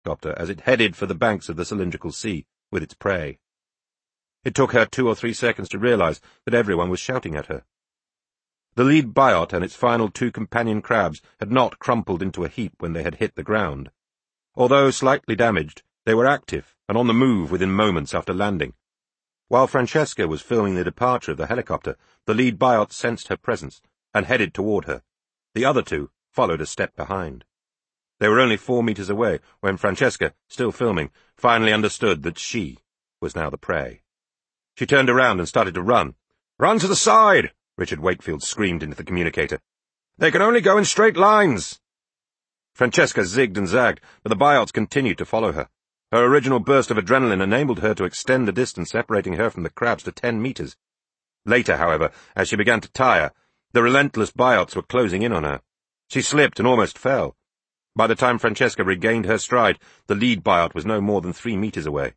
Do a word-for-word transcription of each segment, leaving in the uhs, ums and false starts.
helicopter as it headed for the banks of the cylindrical sea with its prey. It took her two or three seconds to realize that everyone was shouting at her. The lead biot and its final two companion crabs had not crumpled into a heap when they had hit the ground. Although slightly damaged, they were active and on the move within moments after landing. While Francesca was filming the departure of the helicopter, the lead biot sensed her presence and headed toward her. The other two followed a step behind. They were only four meters away when Francesca, still filming, finally understood that she was now the prey. She turned around and started to run. "Run to the side!" Richard Wakefield screamed into the communicator. "They can only go in straight lines!" Francesca zigged and zagged, but the biots continued to follow her. Her original burst of adrenaline enabled her to extend the distance separating her from the crabs to ten meters. Later, however, as she began to tire, the relentless biots were closing in on her. She slipped and almost fell. By the time Francesca regained her stride, the lead biot was no more than three meters away.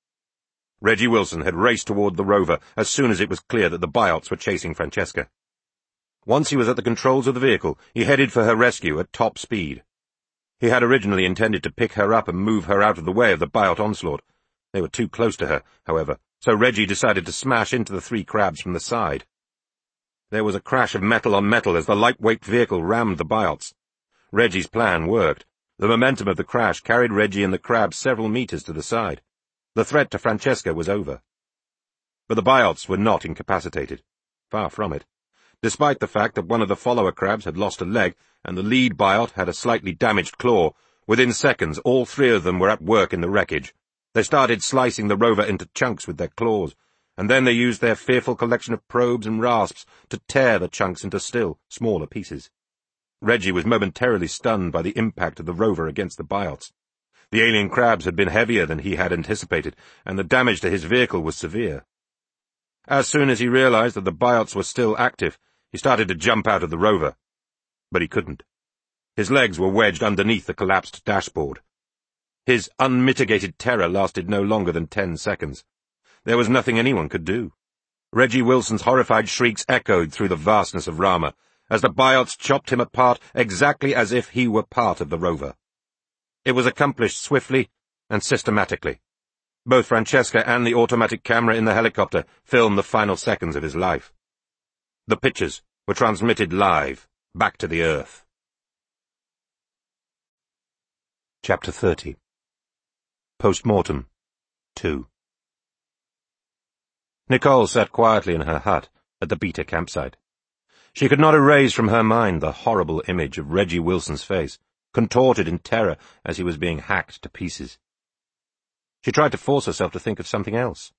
Reggie Wilson had raced toward the rover as soon as it was clear that the biots were chasing Francesca. Once he was at the controls of the vehicle, he headed for her rescue at top speed. He had originally intended to pick her up and move her out of the way of the biot onslaught. They were too close to her, however, so Reggie decided to smash into the three crabs from the side. There was a crash of metal on metal as the lightweight vehicle rammed the biots. Reggie's plan worked. The momentum of the crash carried Reggie and the crabs several meters to the side. The threat to Francesca was over. But the biots were not incapacitated. Far from it. Despite the fact that one of the follower crabs had lost a leg and the lead biot had a slightly damaged claw, within seconds all three of them were at work in the wreckage. They started slicing the rover into chunks with their claws, and then they used their fearful collection of probes and rasps to tear the chunks into still smaller pieces. Reggie was momentarily stunned by the impact of the rover against the biots. The alien crabs had been heavier than he had anticipated, and the damage to his vehicle was severe. As soon as he realized that the biots were still active, he started to jump out of the rover. But he couldn't. His legs were wedged underneath the collapsed dashboard. His unmitigated terror lasted no longer than ten seconds. There was nothing anyone could do. Reggie Wilson's horrified shrieks echoed through the vastness of Rama, as the biots chopped him apart exactly as if he were part of the rover. It was accomplished swiftly and systematically. Both Francesca and the automatic camera in the helicopter filmed the final seconds of his life. The pictures were transmitted live, back to the Earth. Chapter thirty. Post-Mortem two. Nicole sat quietly in her hut at the Beta campsite. She could not erase from her mind the horrible image of Reggie Wilson's face, contorted in terror as he was being hacked to pieces. She tried to force herself to think of something else.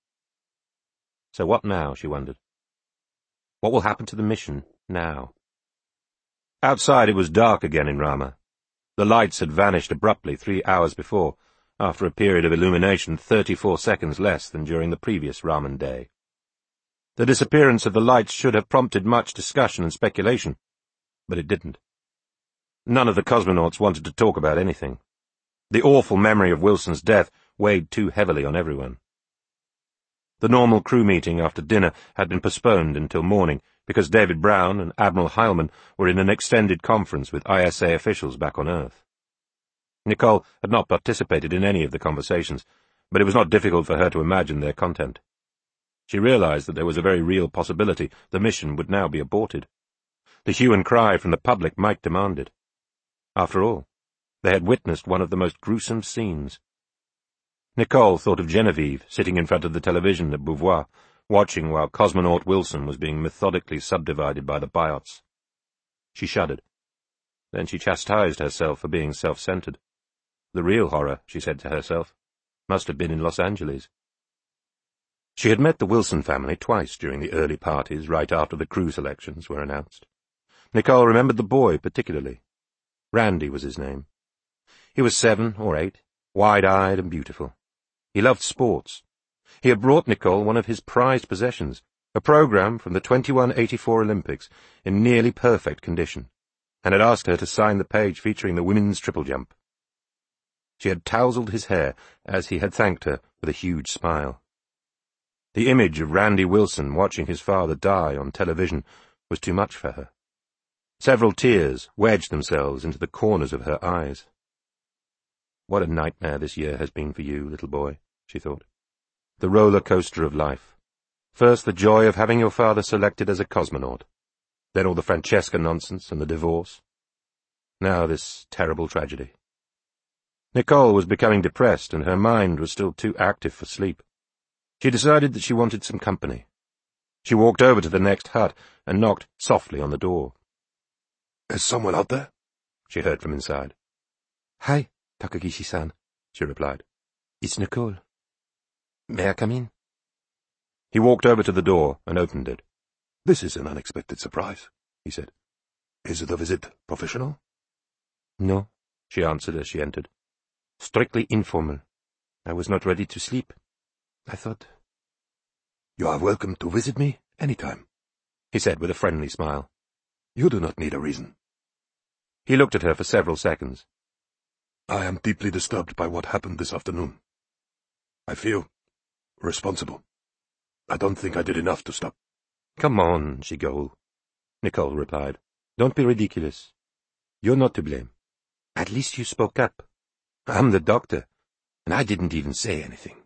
So what now, she wondered. What will happen to the mission now? Outside it was dark again in Rama. The lights had vanished abruptly three hours before, after a period of illumination thirty-four seconds less than during the previous Raman day. The disappearance of the lights should have prompted much discussion and speculation, but it didn't. None of the cosmonauts wanted to talk about anything. The awful memory of Wilson's death weighed too heavily on everyone. The normal crew meeting after dinner had been postponed until morning because David Brown and Admiral Heilman were in an extended conference with I S A officials back on Earth. Nicole had not participated in any of the conversations, but it was not difficult for her to imagine their content. She realized that there was a very real possibility the mission would now be aborted. The hue and cry from the public might demand it. After all, they had witnessed one of the most gruesome scenes. Nicole thought of Genevieve sitting in front of the television at Beauvoir, watching while cosmonaut Wilson was being methodically subdivided by the biots. She shuddered. Then she chastised herself for being self-centered. The real horror, she said to herself, must have been in Los Angeles. She had met the Wilson family twice during the early parties right after the crew selections were announced. Nicole remembered the boy particularly. Randy was his name. He was seven or eight, wide-eyed and beautiful. He loved sports. He had brought Nicole one of his prized possessions, a program from the twenty-one eighty-four Olympics in nearly perfect condition, and had asked her to sign the page featuring the women's triple jump. She had tousled his hair as he had thanked her with a huge smile. The image of Randy Wilson watching his father die on television was too much for her. Several tears wedged themselves into the corners of her eyes. What a nightmare this year has been for you, little boy, she thought. The roller coaster of life. First the joy of having your father selected as a cosmonaut. Then all the Francesca nonsense and the divorce. Now this terrible tragedy. Nicole was becoming depressed, and her mind was still too active for sleep. She decided that she wanted some company. She walked over to the next hut and knocked softly on the door. "Is someone out there?" she heard from inside. "Hi, Takagishi-san," she replied. "It's Nicole. May I come in?" He walked over to the door and opened it. "This is an unexpected surprise," he said. "Is the visit professional?" "No," she answered as she entered. "Strictly informal. I was not ready to sleep. I thought—" "You are welcome to visit me any time," he said with a friendly smile. "You do not need a reason." He looked at her for several seconds. "I am deeply disturbed by what happened this afternoon. I feel responsible. I don't think I did enough to stop." "Come on, Shigou," Nicole replied. "Don't be ridiculous. You're not to blame. At least you spoke up. I'm the doctor, and I didn't even say anything."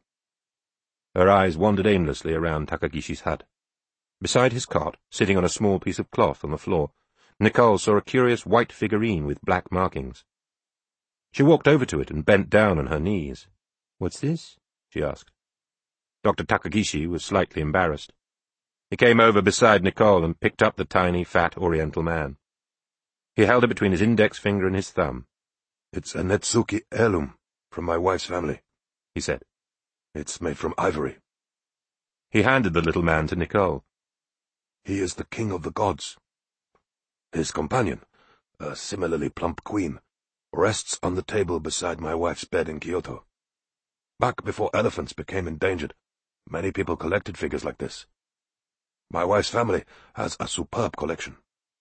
Her eyes wandered aimlessly around Takagishi's hut. Beside his cot, sitting on a small piece of cloth on the floor, Nicole saw a curious white figurine with black markings. She walked over to it and bent down on her knees. "What's this?" she asked. Doctor Takagishi was slightly embarrassed. He came over beside Nicole and picked up the tiny, fat Oriental man. He held it between his index finger and his thumb. "It's a Netsuki heirloom from my wife's family," he said. "It's made from ivory." He handed the little man to Nicole. "He is the king of the gods. His companion, a similarly plump queen, rests on the table beside my wife's bed in Kyoto. Back before elephants became endangered, many people collected figures like this. My wife's family has a superb collection."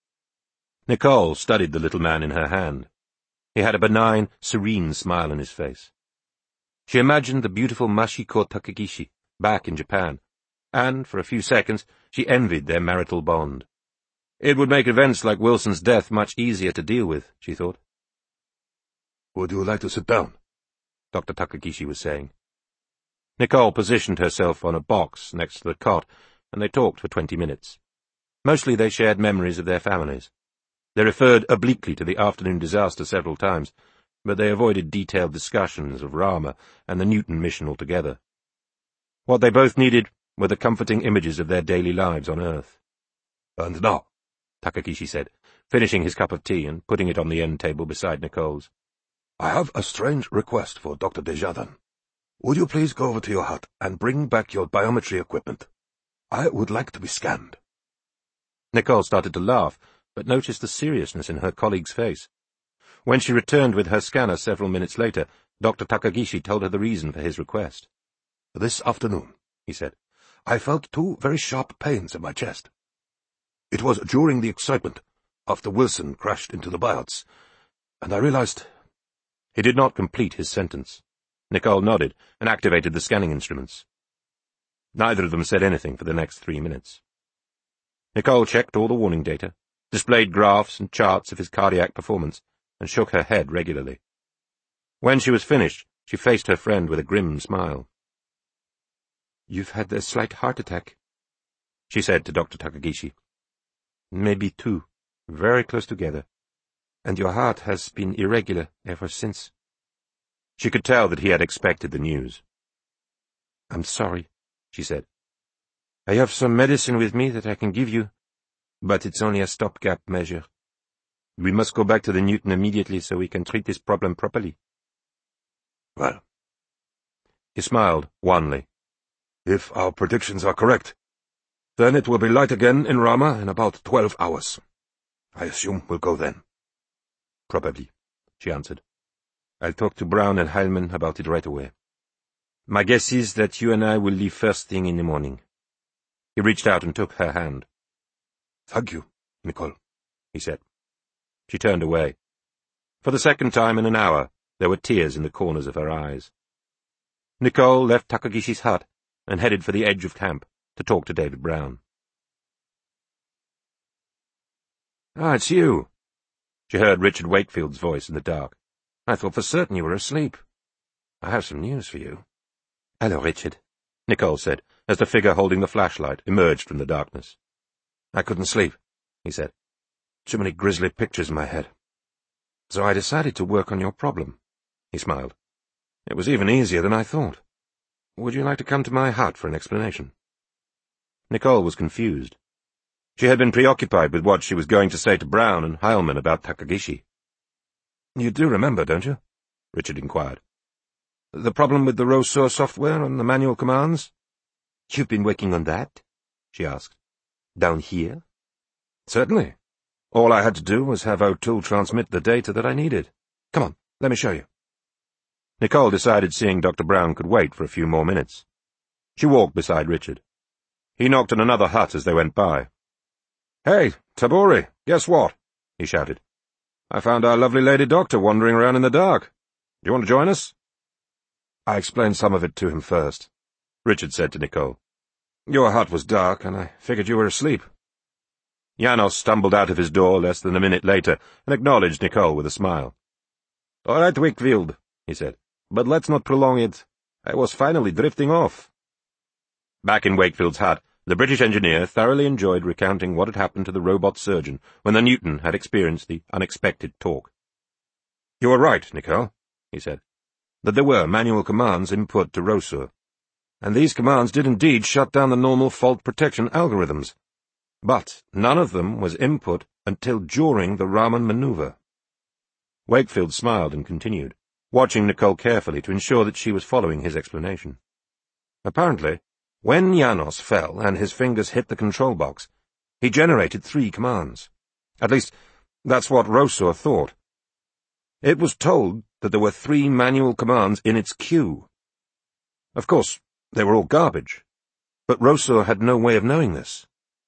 Nicole studied the little man in her hand. He had a benign, serene smile on his face. She imagined the beautiful Mashiko Takagishi back in Japan, and for a few seconds she envied their marital bond. It would make events like Wilson's death much easier to deal with, she thought. "Would you like to sit down?" Doctor Takagishi was saying. Nicole positioned herself on a box next to the cot, and they talked for twenty minutes. Mostly they shared memories of their families. They referred obliquely to the afternoon disaster several times, but they avoided detailed discussions of Rama and the Newton mission altogether. What they both needed were the comforting images of their daily lives on Earth. "And now," Takagishi said, finishing his cup of tea and putting it on the end table beside Nicole's, "I have a strange request for Doctor Desjardins. Would you please go over to your hut and bring back your biometry equipment? I would like to be scanned." Nicole started to laugh, but noticed the seriousness in her colleague's face. When she returned with her scanner several minutes later, Doctor Takagishi told her the reason for his request. "This afternoon," he said, "I felt two very sharp pains in my chest. It was during the excitement, after Wilson crashed into the biots, and I realized—" He did not complete his sentence. Nicole nodded and activated the scanning instruments. Neither of them said anything for the next three minutes. Nicole checked all the warning data, displayed graphs and charts of his cardiac performance, and shook her head regularly. When she was finished, she faced her friend with a grim smile. "You've had a slight heart attack," she said to Doctor Takagishi. "Maybe two, very close together, and your heart has been irregular ever since." She could tell that he had expected the news. "I'm sorry," she said. "I have some medicine with me that I can give you, but it's only a stopgap measure. We must go back to the Newton immediately so we can treat this problem properly." "Well," he smiled wanly, "if our predictions are correct, then it will be light again in Rama in about twelve hours. I assume we'll go then." "Probably," she answered. "I'll talk to Brown and Heilman about it right away. My guess is that you and I will leave first thing in the morning." He reached out and took her hand. "Thank you, Nicole," he said. She turned away. For the second time in an hour, there were tears in the corners of her eyes. Nicole left Takagishi's hut and headed for the edge of camp to talk to David Brown. "Ah, it's you," She heard Richard Wakefield's voice in the dark. "I thought for certain you were asleep." I have some news for you. Hello, Richard, Nicole said, as the figure holding the flashlight emerged from the darkness. I couldn't sleep, he said. Too many grisly pictures in my head. So I decided to work on your problem. He smiled. It was even easier than I thought. Would you like to come to my hut for an explanation? Nicole was confused. She had been preoccupied with what she was going to say to Brown and Heilman about Takagishi. You do remember, don't you? Richard inquired. The problem with the Rosur software and the manual commands? You've been working on that? She asked. Down here? Certainly. All I had to do was have O'Toole transmit the data that I needed. Come on, let me show you. Nicole decided seeing Doctor Brown could wait for a few more minutes. She walked beside Richard. He knocked on another hut as they went by. Hey, Tabori, guess what? He shouted. I found our lovely lady doctor wandering around in the dark. Do you want to join us? I explained some of it to him first, Richard said to Nicole. Your hut was dark, and I figured you were asleep. Janos stumbled out of his door less than a minute later and acknowledged Nicole with a smile. All right, Wakefield, he said, but let's not prolong it. I was finally drifting off. Back in Wakefield's hut, the British engineer thoroughly enjoyed recounting what had happened to the robot surgeon when the Newton had experienced the unexpected torque. You were right, Nicole, he said, that there were manual commands input to Rosur, and these commands did indeed shut down the normal fault protection algorithms, but none of them was input until during the Raman maneuver. Wakefield smiled and continued, watching Nicole carefully to ensure that she was following his explanation. Apparently, when Janos fell and his fingers hit the control box, he generated three commands. At least, that's what Rosur thought. It was told that there were three manual commands in its queue. Of course, they were all garbage, but Rosur had no way of knowing this.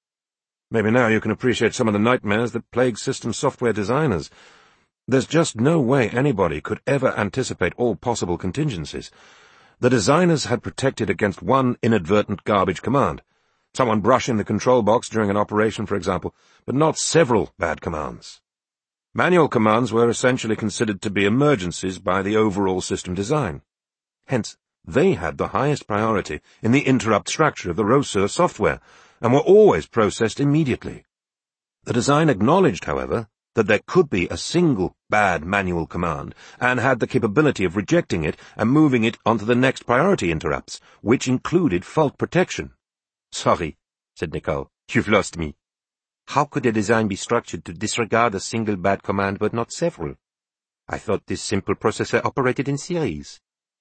Maybe now you can appreciate some of the nightmares that plague system software designers. There's just no way anybody could ever anticipate all possible contingencies. The designers had protected against one inadvertent garbage command, someone brushing the control box during an operation, for example, but not several bad commands. Manual commands were essentially considered to be emergencies by the overall system design. Hence, they had the highest priority in the interrupt structure of the Rosur software, and were always processed immediately. The design acknowledged, however, that there could be a single bad manual command, and had the capability of rejecting it and moving it onto the next priority interrupts, which included fault protection. Sorry, said Nicole. You've lost me. How could a design be structured to disregard a single bad command but not several? I thought this simple processor operated in series.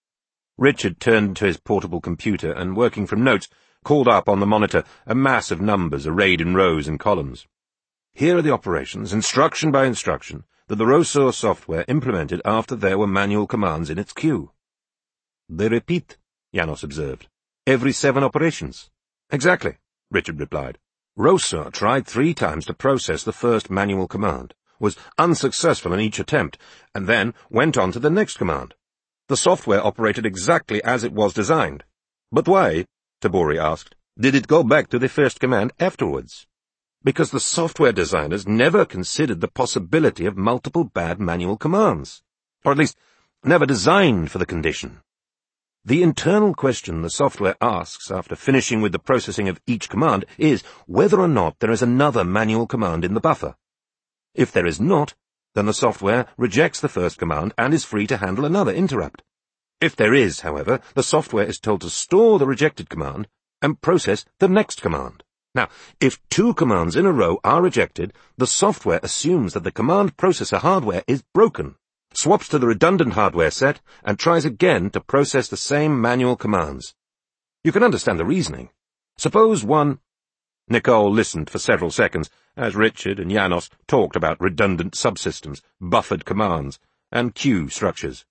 Richard turned to his portable computer and, working from notes, called up on the monitor a mass of numbers arrayed in rows and columns. Here are the operations, instruction by instruction, that the Rosur software implemented after there were manual commands in its queue. They repeat, Janos observed, every seven operations. Exactly, Richard replied. Rosur tried three times to process the first manual command, was unsuccessful in each attempt, and then went on to the next command. The software operated exactly as it was designed. But why, Tabori asked, did it go back to the first command afterwards? Because the software designers never considered the possibility of multiple bad manual commands, or at least never designed for the condition. The internal question the software asks after finishing with the processing of each command is whether or not there is another manual command in the buffer. If there is not, then the software rejects the first command and is free to handle another interrupt. If there is, however, the software is told to store the rejected command and process the next command. Now, if two commands in a row are rejected, the software assumes that the command processor hardware is broken, swaps to the redundant hardware set, and tries again to process the same manual commands. You can understand the reasoning. Suppose one... Nicole listened for several seconds as Richard and Janos talked about redundant subsystems, buffered commands, and queue structures.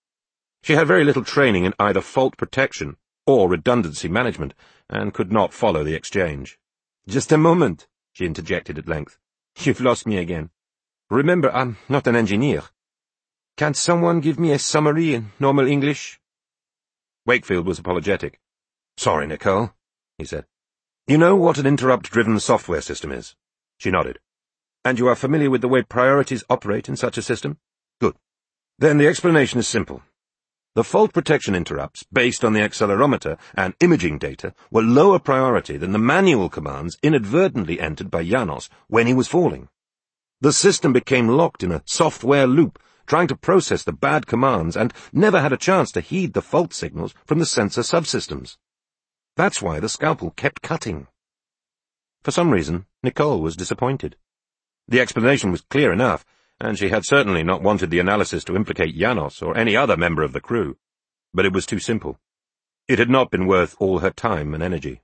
She had very little training in either fault protection or redundancy management, and could not follow the exchange. Just a moment, she interjected at length. You've lost me again. Remember, I'm not an engineer. Can't someone give me a summary in normal English? Wakefield was apologetic. Sorry, Nicole, he said. You know what an interrupt-driven software system is? She nodded. And you are familiar with the way priorities operate in such a system? Good. Then the explanation is simple. The fault protection interrupts, based on the accelerometer and imaging data, were lower priority than the manual commands inadvertently entered by Janos when he was falling. The system became locked in a software loop, trying to process the bad commands, and never had a chance to heed the fault signals from the sensor subsystems. That's why the scalpel kept cutting. For some reason, Nicole was disappointed. The explanation was clear enough, and she had certainly not wanted the analysis to implicate Janos or any other member of the crew. But it was too simple. It had not been worth all her time and energy.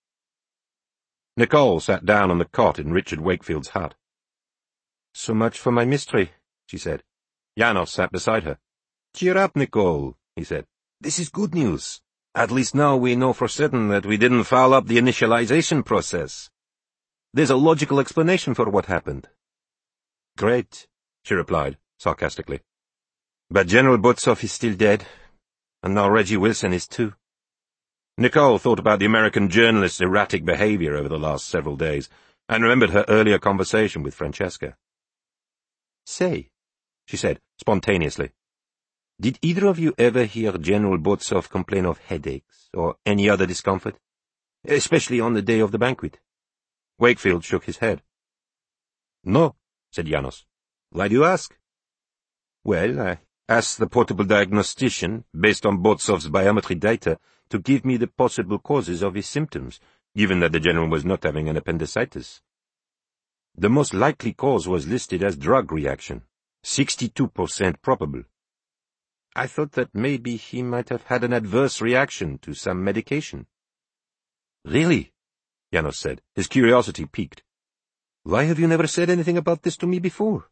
Nicole sat down on the cot in Richard Wakefield's hut. "So much for my mystery," she said. Janos sat beside her. "Cheer up, Nicole," he said. "This is good news. At least now we know for certain that we didn't foul up the initialization process. There's a logical explanation for what happened." "Great," she replied, sarcastically. "But General Butsov is still dead, and now Reggie Wilson is too." Nicole thought about the American journalist's erratic behavior over the last several days, and remembered her earlier conversation with Francesca. "Say," she said, spontaneously, "did either of you ever hear General Butsov complain of headaches, or any other discomfort? Especially on the day of the banquet?" Wakefield shook his head. "No," said Janos. "Why do you ask?" "Well, I asked the portable diagnostician, based on Butsov's biometry data, to give me the possible causes of his symptoms, given that the general was not having an appendicitis. The most likely cause was listed as drug reaction, sixty-two percent probable. I thought that maybe he might have had an adverse reaction to some medication." "Really?" Janos said, his curiosity piqued. "Why have you never said anything about this to me before?"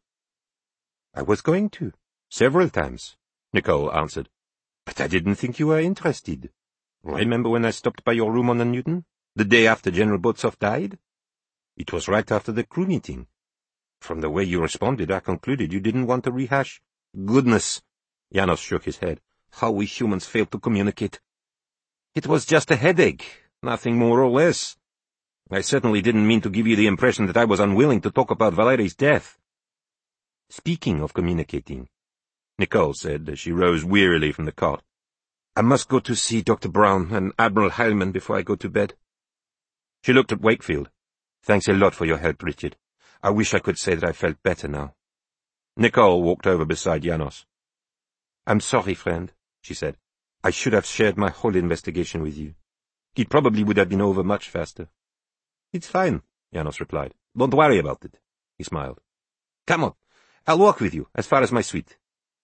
"I was going to, several times," Nicole answered, "but I didn't think you were interested. Remember when I stopped by your room on the Newton, the day after General Butsov died? It was right after the crew meeting. From the way you responded, I concluded you didn't want to rehash." "Goodness," Janos shook his head, "how we humans fail to communicate. It was just a headache, nothing more or less. I certainly didn't mean to give you the impression that I was unwilling to talk about Valeri's death." "Speaking of communicating," Nicole said as she rose wearily from the cot, "I must go to see Doctor Brown and Admiral Heilman before I go to bed." She looked at Wakefield. "Thanks a lot for your help, Richard. I wish I could say that I felt better now." Nicole walked over beside Janos. "I'm sorry, friend," she said. "I should have shared my whole investigation with you. It probably would have been over much faster." "It's fine," Janos replied. "Don't worry about it." He smiled. "Come on, I'll walk with you as far as my suite."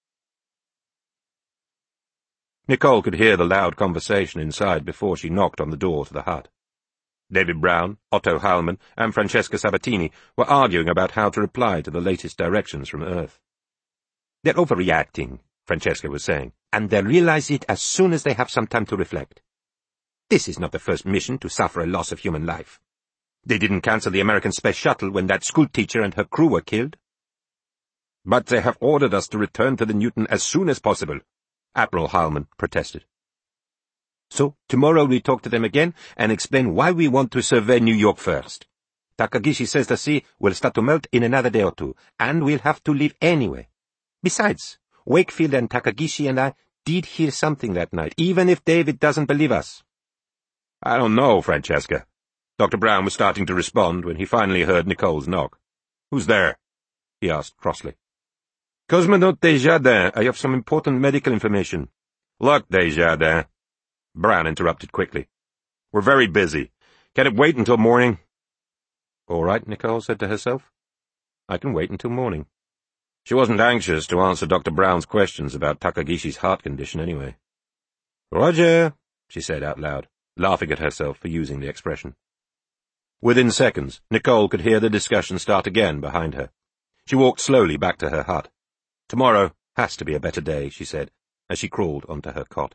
Nicole could hear the loud conversation inside before she knocked on the door to the hut. David Brown, Otto Heilman, and Francesca Sabatini were arguing about how to reply to the latest directions from Earth. "They're overreacting," Francesca was saying, "and they'll realize it as soon as they have some time to reflect. This is not the first mission to suffer a loss of human life. They didn't cancel the American space shuttle when that schoolteacher and her crew were killed." "But they have ordered us to return to the Newton as soon as possible," Admiral Heilman protested. "So, tomorrow we talk to them again and explain why we want to survey New York first. Takagishi says the sea will start to melt in another day or two, and we'll have to leave anyway. Besides, Wakefield and Takagishi and I did hear something that night, even if David doesn't believe us." "I don't know, Francesca." Doctor Brown was starting to respond when he finally heard Nicole's knock. "Who's there?" he asked crossly. "Cosmonaut Desjardins, I have some important medical information." "Look, Desjardins," Brown interrupted quickly. "We're very busy. Can it wait until morning?" "All right," Nicole said to herself. "I can wait until morning." She wasn't anxious to answer Doctor Brown's questions about Takagishi's heart condition anyway. "Roger," she said out loud, laughing at herself for using the expression. Within seconds, Nicole could hear the discussion start again behind her. She walked slowly back to her hut. "Tomorrow has to be a better day," she said, as she crawled onto her cot.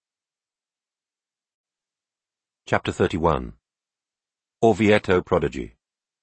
Chapter thirty-one. Orvieto Prodigy.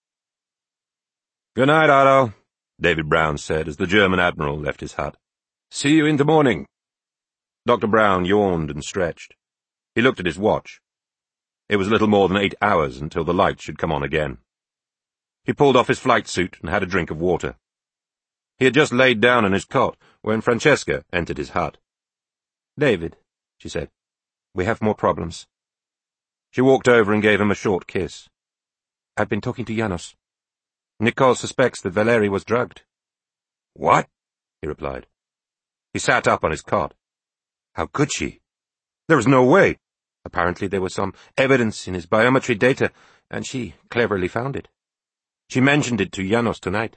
"Good night, Otto," David Brown said as the German admiral left his hut. "See you in the morning." Doctor Brown yawned and stretched. He looked at his watch. It was little more than eight hours until the light should come on again. He pulled off his flight suit and had a drink of water. He had just laid down in his cot when Francesca entered his hut. David, she said, we have more problems. She walked over and gave him a short kiss. I've been talking to Janos. Nicole suspects that Valeri was drugged. What? He replied. He sat up on his cot. How could she? There was no way. Apparently there was some evidence in his biometry data, and she cleverly found it. She mentioned it to Janos tonight.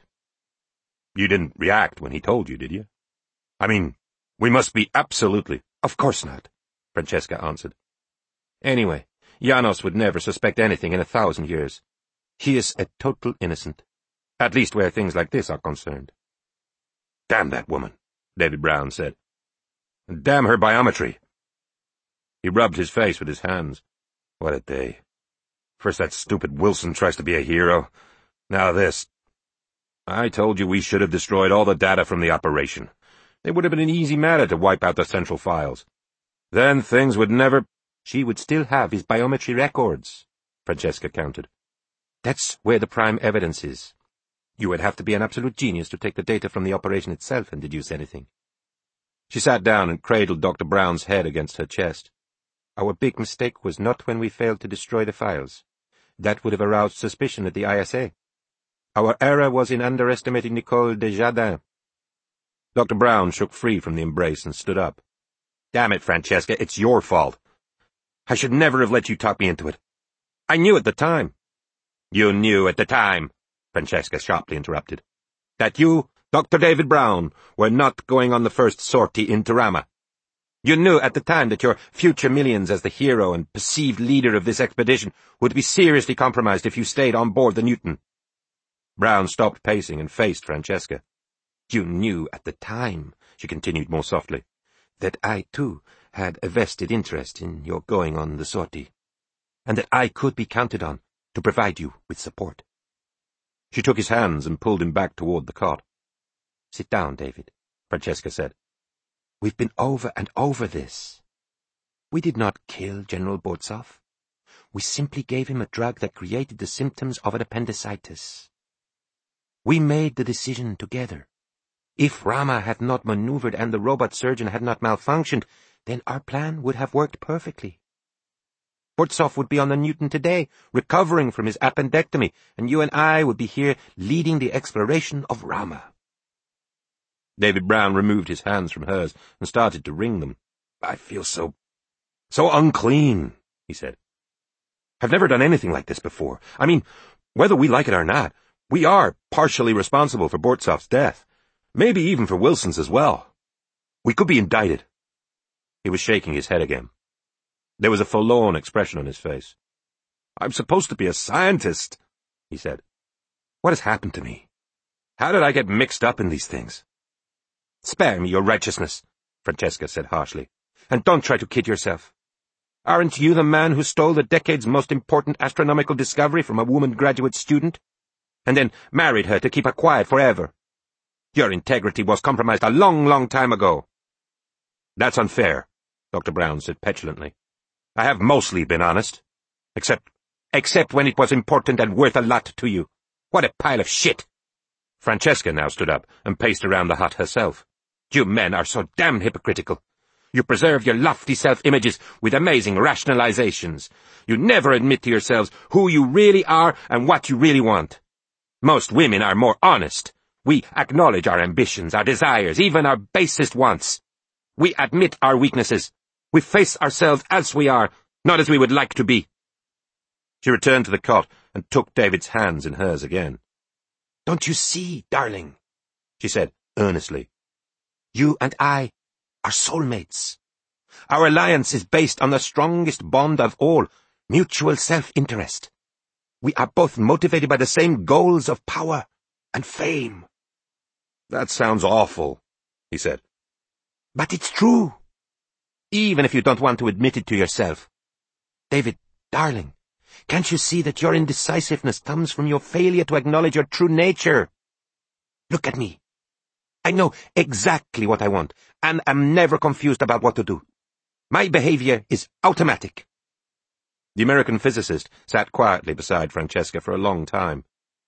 You didn't react when he told you, did you? I mean, we must be absolutely— Of course not, Francesca answered. Anyway, Janos would never suspect anything in a thousand years. He is a total innocent, at least where things like this are concerned. Damn that woman, David Brown said. And damn her biometry. He rubbed his face with his hands. What a day. First that stupid Wilson tries to be a hero. Now this. I told you we should have destroyed all the data from the operation. It would have been an easy matter to wipe out the central files. Then things would never— She would still have his biometry records, Francesca countered. That's where the prime evidence is. You would have to be an absolute genius to take the data from the operation itself and deduce anything. She sat down and cradled Doctor Brown's head against her chest. Our big mistake was not when we failed to destroy the files. That would have aroused suspicion at the I S A. Our error was in underestimating Nicole Desjardins. Doctor Brown shook free from the embrace and stood up. Damn it, Francesca, it's your fault. I should never have let you talk me into it. I knew at the time. You knew at the time, Francesca sharply interrupted, that you, Doctor David Brown, were not going on the first sortie into Rama. You knew at the time that your future millions as the hero and perceived leader of this expedition would be seriously compromised if you stayed on board the Newton. Brown stopped pacing and faced Francesca. You knew at the time, she continued more softly, that I, too, had a vested interest in your going on the sortie, and that I could be counted on to provide you with support. She took his hands and pulled him back toward the cot. Sit down, David, Francesca said. We've been over and over this. We did not kill General Bortsov. We simply gave him a drug that created the symptoms of an appendicitis. We made the decision together. If Rama had not maneuvered and the robot surgeon had not malfunctioned, then our plan would have worked perfectly. Bortsov would be on the Newton today, recovering from his appendectomy, and you and I would be here leading the exploration of Rama. David Brown removed his hands from hers and started to wring them. I feel so, so unclean, he said. I've never done anything like this before. I mean, whether we like it or not, we are partially responsible for Bortsov's death. Maybe even for Wilson's as well. We could be indicted. He was shaking his head again. There was a forlorn expression on his face. I'm supposed to be a scientist, he said. What has happened to me? How did I get mixed up in these things? Spare me your righteousness, Francesca said harshly, and don't try to kid yourself. Aren't you the man who stole the decade's most important astronomical discovery from a woman graduate student, and then married her to keep her quiet forever? Your integrity was compromised a long, long time ago. That's unfair, Doctor Brown said petulantly. I have mostly been honest. Except, except when it was important and worth a lot to you. What a pile of shit! Francesca now stood up and paced around the hut herself. You men are so damned hypocritical. You preserve your lofty self-images with amazing rationalizations. You never admit to yourselves who you really are and what you really want. Most women are more honest. We acknowledge our ambitions, our desires, even our basest wants. We admit our weaknesses. We face ourselves as we are, not as we would like to be. She returned to the cot and took David's hands in hers again. Don't you see, darling, she said earnestly. You and I are soulmates. Our alliance is based on the strongest bond of all, mutual self-interest. We are both motivated by the same goals of power and fame. That sounds awful, he said. But it's true. Even if you don't want to admit it to yourself. David, darling, can't you see that your indecisiveness comes from your failure to acknowledge your true nature? Look at me. I know exactly what I want, and am never confused about what to do. My behavior is automatic. The American physicist sat quietly beside Francesca for a long time.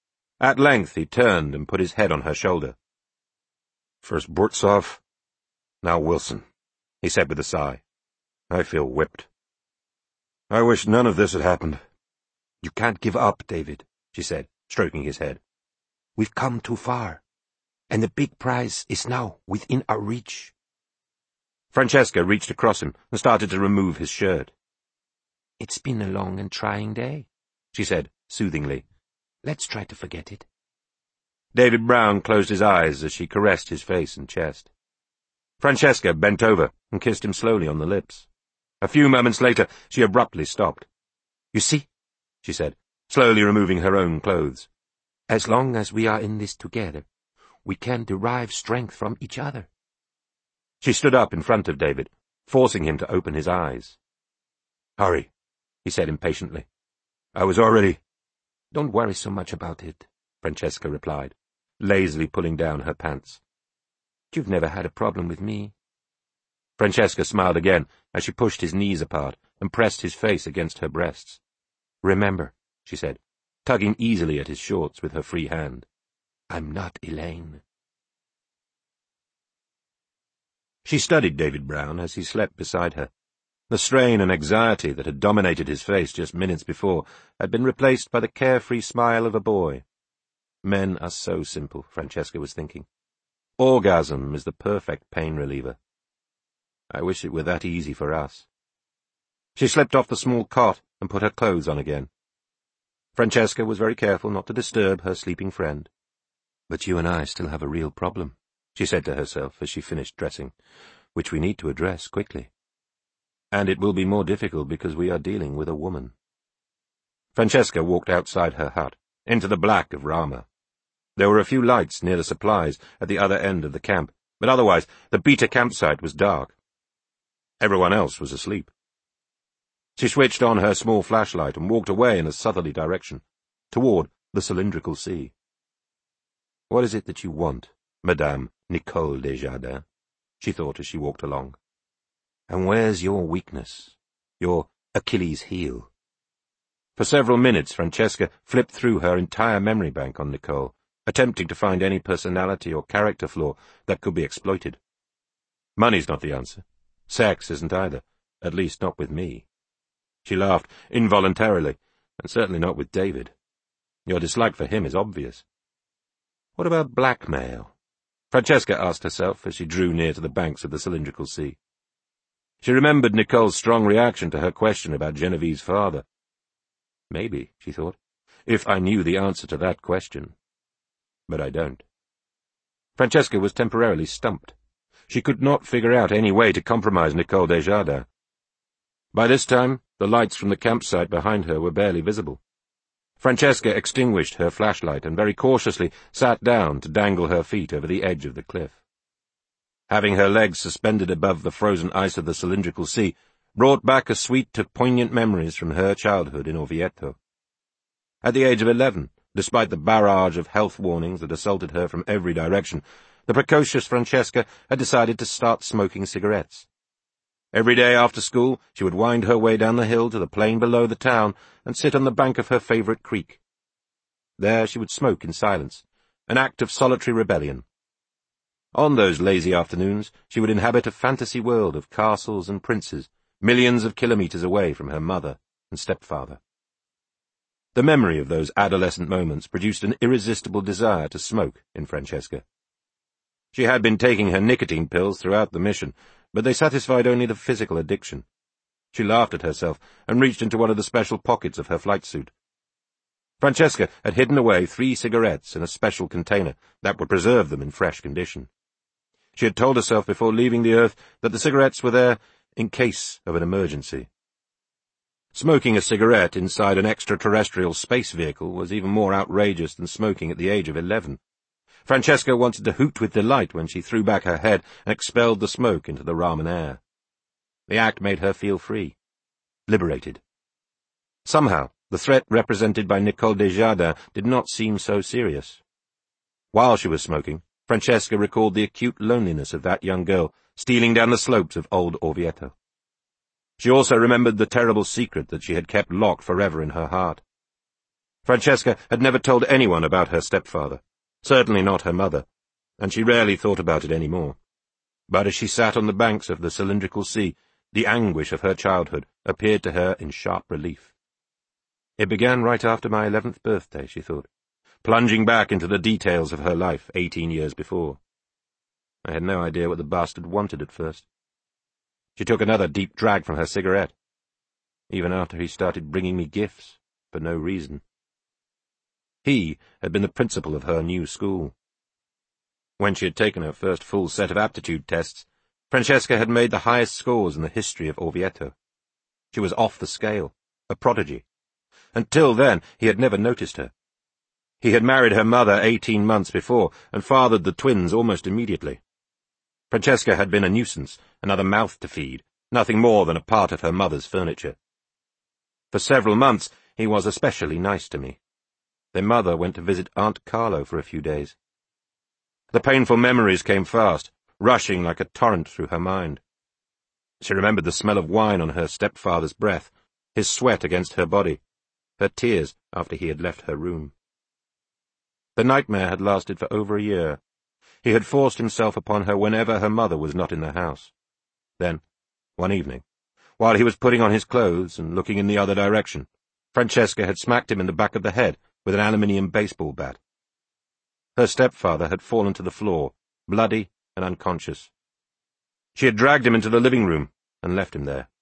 At length he turned and put his head on her shoulder. First Bortsov, now Wilson, he said with a sigh. I feel whipped. I wish none of this had happened. You can't give up, David, she said, stroking his head. We've come too far, and the big prize is now within our reach. Francesca reached across him and started to remove his shirt. It's been a long and trying day, she said soothingly. Let's try to forget it. David Brown closed his eyes as she caressed his face and chest. Francesca bent over and kissed him slowly on the lips. A few moments later, she abruptly stopped. You see, she said, slowly removing her own clothes. As long as we are in this together, we can derive strength from each other. She stood up in front of David, forcing him to open his eyes. Hurry, he said impatiently. I was already— Don't worry so much about it, Francesca replied, lazily pulling down her pants. You've never had a problem with me. Francesca smiled again as she pushed his knees apart and pressed his face against her breasts. Remember, she said, tugging easily at his shorts with her free hand, I'm not Elaine. She studied David Brown as he slept beside her. The strain and anxiety that had dominated his face just minutes before had been replaced by the carefree smile of a boy. Men are so simple, Francesca was thinking. Orgasm is the perfect pain reliever. I wish it were that easy for us. She slipped off the small cot and put her clothes on again. Francesca was very careful not to disturb her sleeping friend. But you and I still have a real problem, she said to herself as she finished dressing, which we need to address quickly. And it will be more difficult because we are dealing with a woman. Francesca walked outside her hut, into the black of Rama. There were a few lights near the supplies at the other end of the camp, but otherwise the Beta campsite was dark. Everyone else was asleep. She switched on her small flashlight and walked away in a southerly direction, toward the cylindrical sea. What is it that you want, Madame Nicole Desjardins? She thought as she walked along. And where's your weakness, your Achilles heel? For several minutes Francesca flipped through her entire memory bank on Nicole, attempting to find any personality or character flaw that could be exploited. Money's not the answer. Sex isn't either, at least not with me. She laughed involuntarily, and certainly not with David. Your dislike for him is obvious. What about blackmail? Francesca asked herself as she drew near to the banks of the cylindrical sea. She remembered Nicole's strong reaction to her question about Genevieve's father. Maybe, she thought, if I knew the answer to that question. But I don't. Francesca was temporarily stumped. She could not figure out any way to compromise Nicole Desjardins. By this time, the lights from the campsite behind her were barely visible. Francesca extinguished her flashlight and very cautiously sat down to dangle her feet over the edge of the cliff. Having her legs suspended above the frozen ice of the cylindrical sea brought back a suite of poignant memories from her childhood in Orvieto. At the age of eleven, despite the barrage of health warnings that assaulted her from every direction, the precocious Francesca had decided to start smoking cigarettes. Every day after school, she would wind her way down the hill to the plain below the town and sit on the bank of her favourite creek. There she would smoke in silence, an act of solitary rebellion. On those lazy afternoons, she would inhabit a fantasy world of castles and princes, millions of kilometres away from her mother and stepfather. The memory of those adolescent moments produced an irresistible desire to smoke in Francesca. She had been taking her nicotine pills throughout the mission, but they satisfied only the physical addiction. She laughed at herself and reached into one of the special pockets of her flight suit. Francesca had hidden away three cigarettes in a special container that would preserve them in fresh condition. She had told herself before leaving the Earth that the cigarettes were there in case of an emergency. Smoking a cigarette inside an extraterrestrial space vehicle was even more outrageous than smoking at the age of eleven. Francesca wanted to hoot with delight when she threw back her head and expelled the smoke into the Raman air. The act made her feel free, liberated. Somehow, the threat represented by Nicole Desjardins did not seem so serious. While she was smoking, Francesca recalled the acute loneliness of that young girl stealing down the slopes of old Orvieto. She also remembered the terrible secret that she had kept locked forever in her heart. Francesca had never told anyone about her stepfather, certainly not her mother, and she rarely thought about it any more. But as she sat on the banks of the cylindrical sea, the anguish of her childhood appeared to her in sharp relief. It began right after my eleventh birthday, she thought, plunging back into the details of her life eighteen years before. I had no idea what the bastard wanted at first. She took another deep drag from her cigarette, even after he started bringing me gifts, for no reason. He had been the principal of her new school. When she had taken her first full set of aptitude tests, Francesca had made the highest scores in the history of Orvieto. She was off the scale, a prodigy. Until then, he had never noticed her. He had married her mother eighteen months before, and fathered the twins almost immediately. Francesca had been a nuisance, another mouth to feed, nothing more than a part of her mother's furniture. For several months, he was especially nice to me. Their mother went to visit Aunt Carlo for a few days. The painful memories came fast, rushing like a torrent through her mind. She remembered the smell of wine on her stepfather's breath, his sweat against her body, her tears after he had left her room. The nightmare had lasted for over a year. He had forced himself upon her whenever her mother was not in the house. Then, one evening, while he was putting on his clothes and looking in the other direction, Francesca had smacked him in the back of the head with an aluminium baseball bat. Her stepfather had fallen to the floor, bloody and unconscious. She had dragged him into the living room and left him there.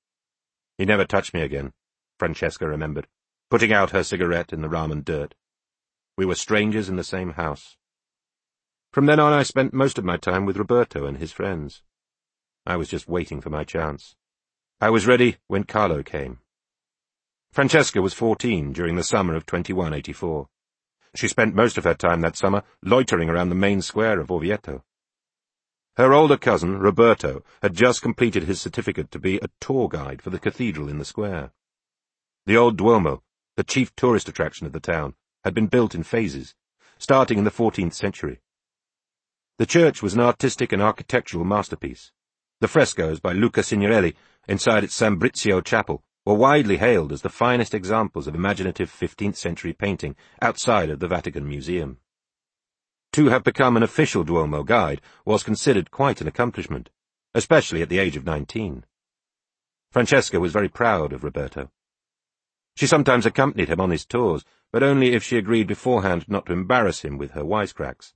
He never touched me again, Francesca remembered, putting out her cigarette in the ramen dirt. We were strangers in the same house. From then on I spent most of my time with Roberto and his friends. I was just waiting for my chance. I was ready when Carlo came. Francesca was fourteen during the summer of twenty-one eighty-four. She spent most of her time that summer loitering around the main square of Orvieto. Her older cousin, Roberto, had just completed his certificate to be a tour guide for the cathedral in the square. The old Duomo, the chief tourist attraction of the town, had been built in phases, starting in the fourteenth century. The church was an artistic and architectural masterpiece. The frescoes by Luca Signorelli inside its San Brizio chapel were widely hailed as the finest examples of imaginative fifteenth century painting outside of the Vatican Museum. To have become an official Duomo guide was considered quite an accomplishment, especially at the age of nineteen. Francesca was very proud of Roberto. She sometimes accompanied him on his tours, but only if she agreed beforehand not to embarrass him with her wisecracks.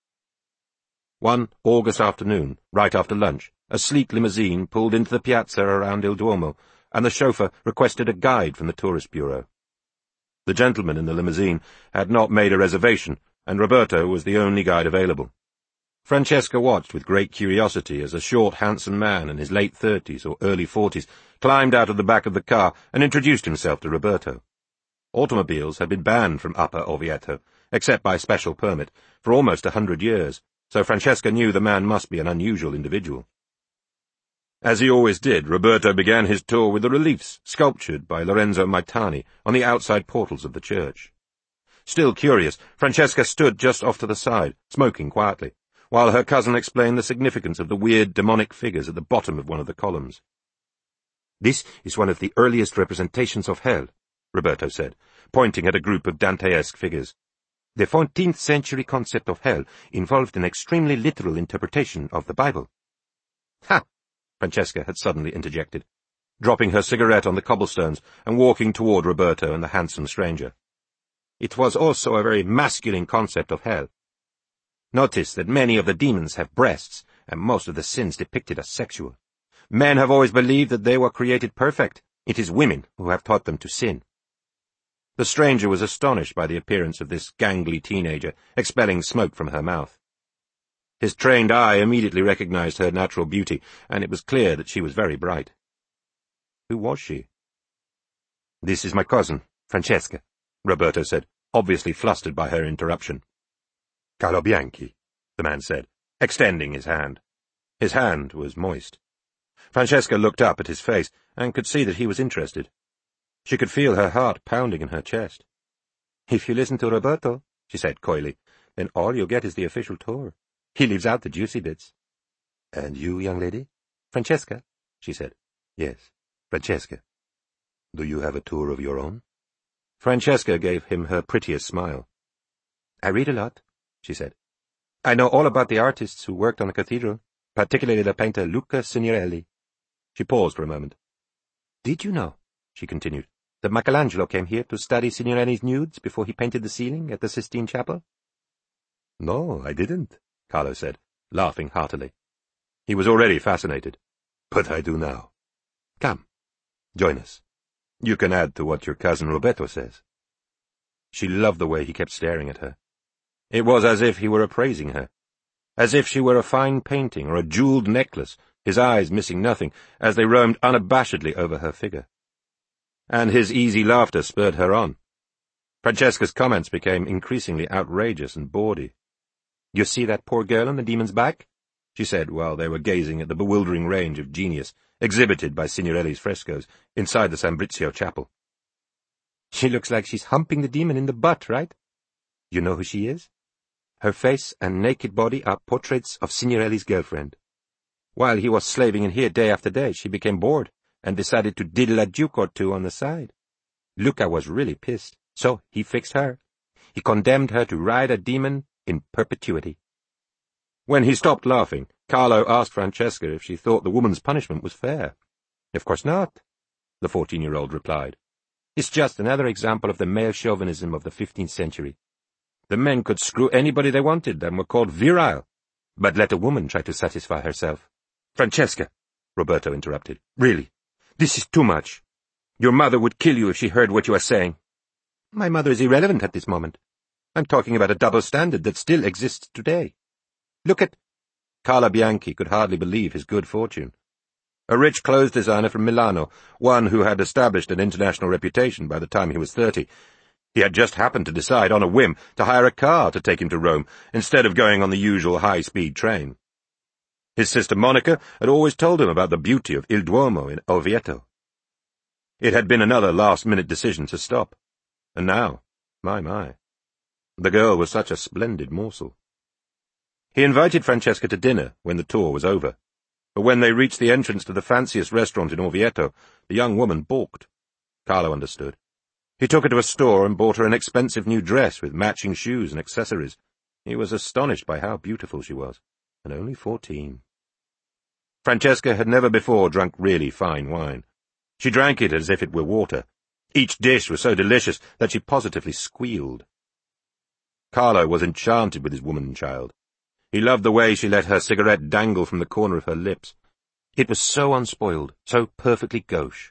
One August afternoon, right after lunch, a sleek limousine pulled into the piazza around Il Duomo, and the chauffeur requested a guide from the tourist bureau. The gentleman in the limousine had not made a reservation, and Roberto was the only guide available. Francesca watched with great curiosity as a short, handsome man in his late thirties or early forties climbed out of the back of the car and introduced himself to Roberto. Automobiles had been banned from Upper Orvieto, except by special permit, for almost a hundred years, so Francesca knew the man must be an unusual individual. As he always did, Roberto began his tour with the reliefs sculptured by Lorenzo Maitani on the outside portals of the church. Still curious, Francesca stood just off to the side, smoking quietly, while her cousin explained the significance of the weird demonic figures at the bottom of one of the columns. "This is one of the earliest representations of hell," Roberto said, pointing at a group of Dantesque figures. "The fourteenth century concept of hell involved an extremely literal interpretation of the Bible." "Ha!" Francesca had suddenly interjected, dropping her cigarette on the cobblestones and walking toward Roberto and the handsome stranger. "It was also a very masculine concept of hell. Notice that many of the demons have breasts, and most of the sins depicted are sexual. Men have always believed that they were created perfect. It is women who have taught them to sin." The stranger was astonished by the appearance of this gangly teenager, expelling smoke from her mouth. His trained eye immediately recognized her natural beauty, and it was clear that she was very bright. Who was she? "This is my cousin, Francesca," Roberto said, obviously flustered by her interruption. "Carlo Bianchi," the man said, extending his hand. His hand was moist. Francesca looked up at his face and could see that he was interested. She could feel her heart pounding in her chest. "If you listen to Roberto," she said coyly, "then all you'll get is the official tour. He leaves out the juicy bits." "And you, young lady?" "Francesca," she said. "Yes, Francesca. Do you have a tour of your own?" Francesca gave him her prettiest smile. "I read a lot," she said. "I know all about the artists who worked on the cathedral. particularly the painter Luca Signorelli." She paused for a moment. "Did you know," she continued, "that Michelangelo came here to study Signorelli's nudes before he painted the ceiling at the Sistine Chapel?" "No, I didn't," Carlo said, laughing heartily. He was already fascinated. "But I do now. Come, join us. You can add to what your cousin Roberto says." She loved the way he kept staring at her. It was as if he were appraising her, as if she were a fine painting or a jewelled necklace, his eyes missing nothing, as they roamed unabashedly over her figure. And his easy laughter spurred her on. Francesca's comments became increasingly outrageous and bawdy. "You see that poor girl on the demon's back?" she said while they were gazing at the bewildering range of genius exhibited by Signorelli's frescoes inside the San Brizio chapel. "She looks like she's humping the demon in the butt, right? You know who she is? Her face and naked body are portraits of Signorelli's girlfriend. While he was slaving in here day after day, she became bored and decided to diddle a duke or two on the side. Luca was really pissed, so he fixed her. He condemned her to ride a demon in perpetuity." When he stopped laughing, Carlo asked Francesca if she thought the woman's punishment was fair. "Of course not," the fourteen-year-old replied. "It's just another example of the male chauvinism of the fifteenth century. The men could screw anybody they wanted and were called virile. But let a woman try to satisfy herself." "Francesca," Roberto interrupted, "really, this is too much. Your mother would kill you if she heard what you are saying." "My mother is irrelevant at this moment. I'm talking about a double standard that still exists today. Look at—" Carlo Bianchi could hardly believe his good fortune. A rich clothes designer from Milano, one who had established an international reputation by the time he was thirty. He had just happened to decide on a whim to hire a car to take him to Rome instead of going on the usual high-speed train. His sister Monica had always told him about the beauty of Il Duomo in Orvieto. It had been another last-minute decision to stop. And now, my, my, the girl was such a splendid morsel. He invited Francesca to dinner when the tour was over, but when they reached the entrance to the fanciest restaurant in Orvieto, the young woman balked. Carlo understood. He took her to a store and bought her an expensive new dress with matching shoes and accessories. He was astonished by how beautiful she was, and only fourteen. Francesca had never before drunk really fine wine. She drank it as if it were water. Each dish was so delicious that she positively squealed. Carlo was enchanted with his woman-child. He loved the way she let her cigarette dangle from the corner of her lips. It was so unspoiled, so perfectly gauche.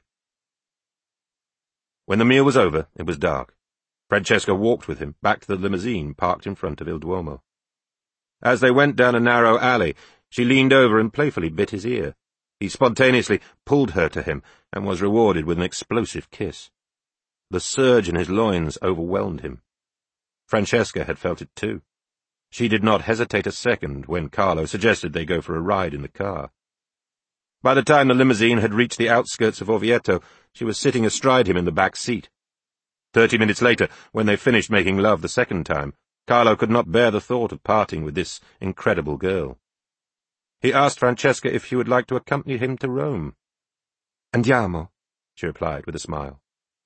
When the meal was over, it was dark. Francesca walked with him back to the limousine parked in front of Il Duomo. As they went down a narrow alley, she leaned over and playfully bit his ear. He spontaneously pulled her to him and was rewarded with an explosive kiss. The surge in his loins overwhelmed him. Francesca had felt it too. She did not hesitate a second when Carlo suggested they go for a ride in the car. By the time the limousine had reached the outskirts of Orvieto, she was sitting astride him in the back seat. Thirty minutes later, when they finished making love the second time, Carlo could not bear the thought of parting with this incredible girl. He asked Francesca if she would like to accompany him to Rome. "Andiamo," she replied with a smile.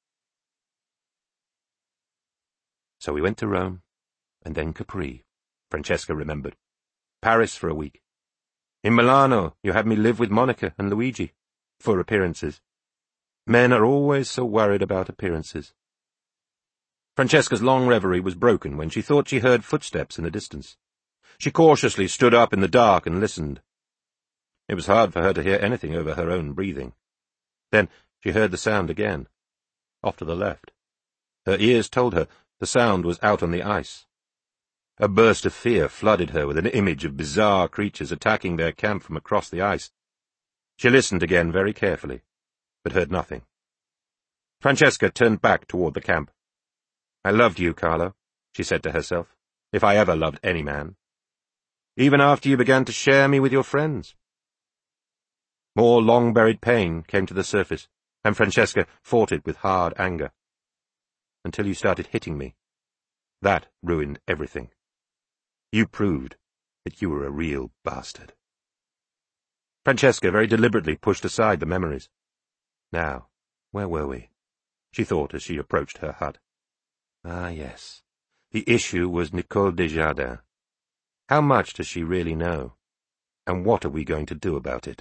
So we went to Rome, and then Capri, Francesca remembered. Paris for a week. In Milano, you had me live with Monica and Luigi, for appearances. Men are always so worried about appearances. Francesca's long reverie was broken when she thought she heard footsteps in the distance. She cautiously stood up in the dark and listened. It was hard for her to hear anything over her own breathing. Then she heard the sound again, off to the left. Her ears told her the sound was out on the ice. A burst of fear flooded her with an image of bizarre creatures attacking their camp from across the ice. She listened again very carefully, but heard nothing. Francesca turned back toward the camp. "I loved you, Carlo," she said to herself, "if I ever loved any man. Even after you began to share me with your friends." More long-buried pain came to the surface, and Francesca fought it with hard anger. "Until you started hitting me. That ruined everything. You proved that you were a real bastard." Francesca very deliberately pushed aside the memories. Now, where were we? She thought as she approached her hut. Ah, yes. The issue was Nicole Desjardins. How much does she really know? And what are we going to do about it?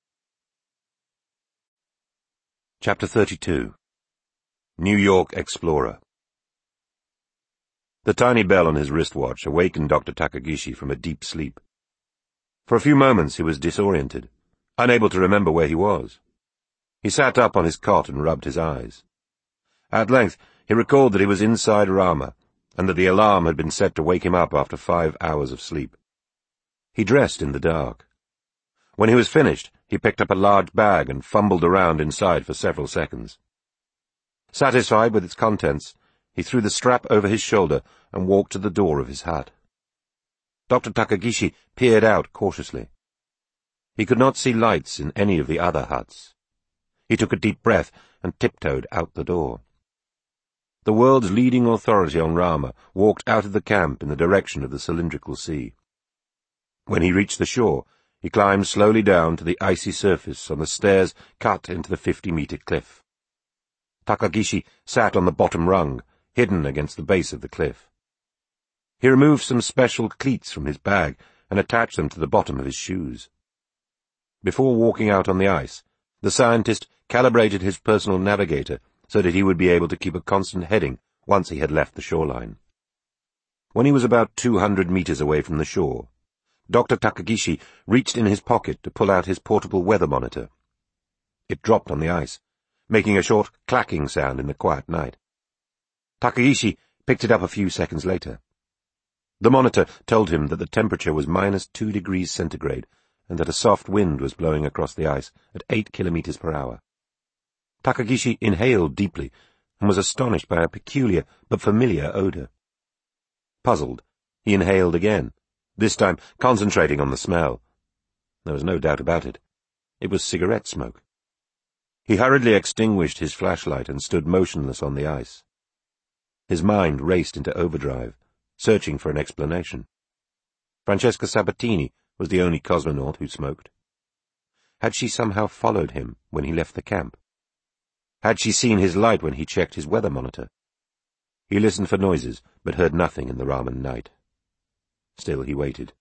Chapter thirty-two. New York Explorer. The tiny bell on his wristwatch awakened Doctor Takagishi from a deep sleep. For a few moments he was disoriented, unable to remember where he was. He sat up on his cot and rubbed his eyes. At length he recalled that he was inside Rama, and that the alarm had been set to wake him up after five hours of sleep. He dressed in the dark. When he was finished, he picked up a large bag and fumbled around inside for several seconds. Satisfied with its contents, he threw the strap over his shoulder and walked to the door of his hut. Doctor Takagishi peered out cautiously. He could not see lights in any of the other huts. He took a deep breath and tiptoed out the door. The world's leading authority on Rama walked out of the camp in the direction of the cylindrical sea. When he reached the shore, he climbed slowly down to the icy surface on the stairs cut into the fifty-meter cliff. Takagishi sat on the bottom rung, hidden against the base of the cliff. He removed some special cleats from his bag and attached them to the bottom of his shoes. Before walking out on the ice, the scientist calibrated his personal navigator so that he would be able to keep a constant heading once he had left the shoreline. When he was about two hundred meters away from the shore, Doctor Takagishi reached in his pocket to pull out his portable weather monitor. It dropped on the ice, making a short clacking sound in the quiet night. Takagishi picked it up a few seconds later. The monitor told him that the temperature was minus two degrees centigrade and that a soft wind was blowing across the ice at eight kilometers per hour. Takagishi inhaled deeply and was astonished by a peculiar but familiar odor. Puzzled, he inhaled again, this time concentrating on the smell. There was no doubt about it. It was cigarette smoke. He hurriedly extinguished his flashlight and stood motionless on the ice. His mind raced into overdrive, searching for an explanation. Francesca Sabatini was the only cosmonaut who smoked. Had she somehow followed him when he left the camp? Had she seen his light when he checked his weather monitor? He listened for noises, but heard nothing in the Raman night. Still he waited.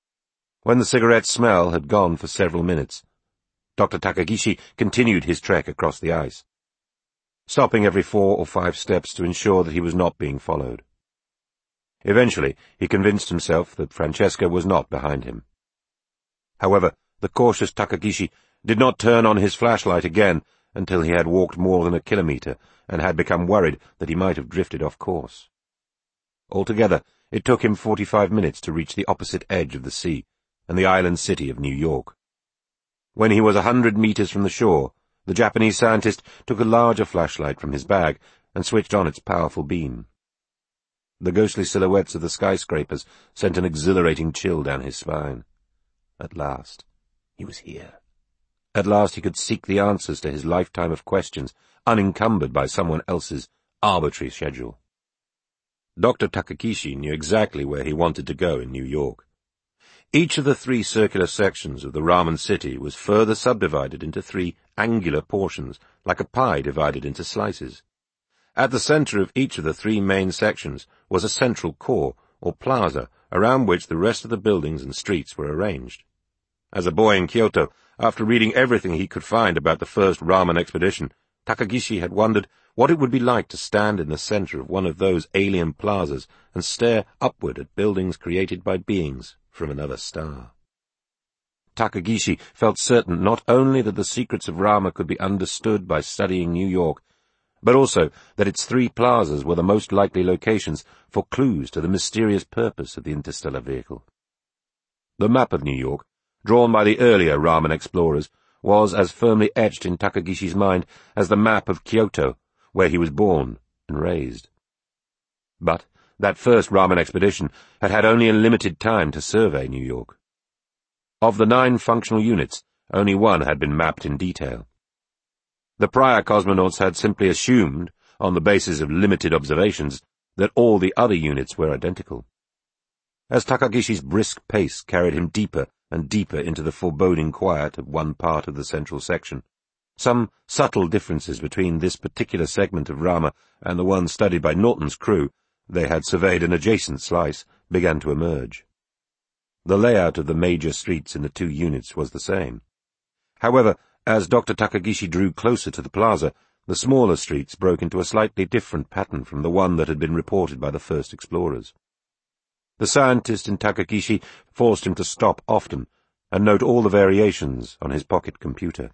When the cigarette smell had gone for several minutes, Doctor Takagishi continued his trek across the ice, stopping every four or five steps to ensure that he was not being followed. Eventually, he convinced himself that Francesca was not behind him. However, the cautious Takagishi did not turn on his flashlight again until he had walked more than a kilometer and had become worried that he might have drifted off course. Altogether, it took him forty-five minutes to reach the opposite edge of the sea and the island city of New York. When he was a hundred meters from the shore, the Japanese scientist took a larger flashlight from his bag and switched on its powerful beam. The ghostly silhouettes of the skyscrapers sent an exhilarating chill down his spine. At last, he was here. At last he could seek the answers to his lifetime of questions, unencumbered by someone else's arbitrary schedule. Doctor Takagishi knew exactly where he wanted to go in New York. Each of the three circular sections of the Raman city was further subdivided into three angular portions, like a pie divided into slices. At the center of each of the three main sections was a central core, or plaza, around which the rest of the buildings and streets were arranged. As a boy in Kyoto, after reading everything he could find about the first Raman expedition, Takagishi had wondered what it would be like to stand in the center of one of those alien plazas and stare upward at buildings created by beings from another star. Takagishi felt certain not only that the secrets of Rama could be understood by studying New York, but also that its three plazas were the most likely locations for clues to the mysterious purpose of the interstellar vehicle. The map of New York, drawn by the earlier Raman explorers, was as firmly etched in Takagishi's mind as the map of Kyoto, where he was born and raised. But that first Raman expedition had had only a limited time to survey New York. Of the nine functional units, only one had been mapped in detail. The prior cosmonauts had simply assumed, on the basis of limited observations, that all the other units were identical. As Takagishi's brisk pace carried him deeper and deeper into the foreboding quiet of one part of the central section, some subtle differences between this particular segment of Rama and the one studied by Norton's crew — they had surveyed an adjacent slice — began to emerge. The layout of the major streets in the two units was the same. However, as Doctor Takagishi drew closer to the plaza, the smaller streets broke into a slightly different pattern from the one that had been reported by the first explorers. The scientist in Takagishi forced him to stop often and note all the variations on his pocket computer.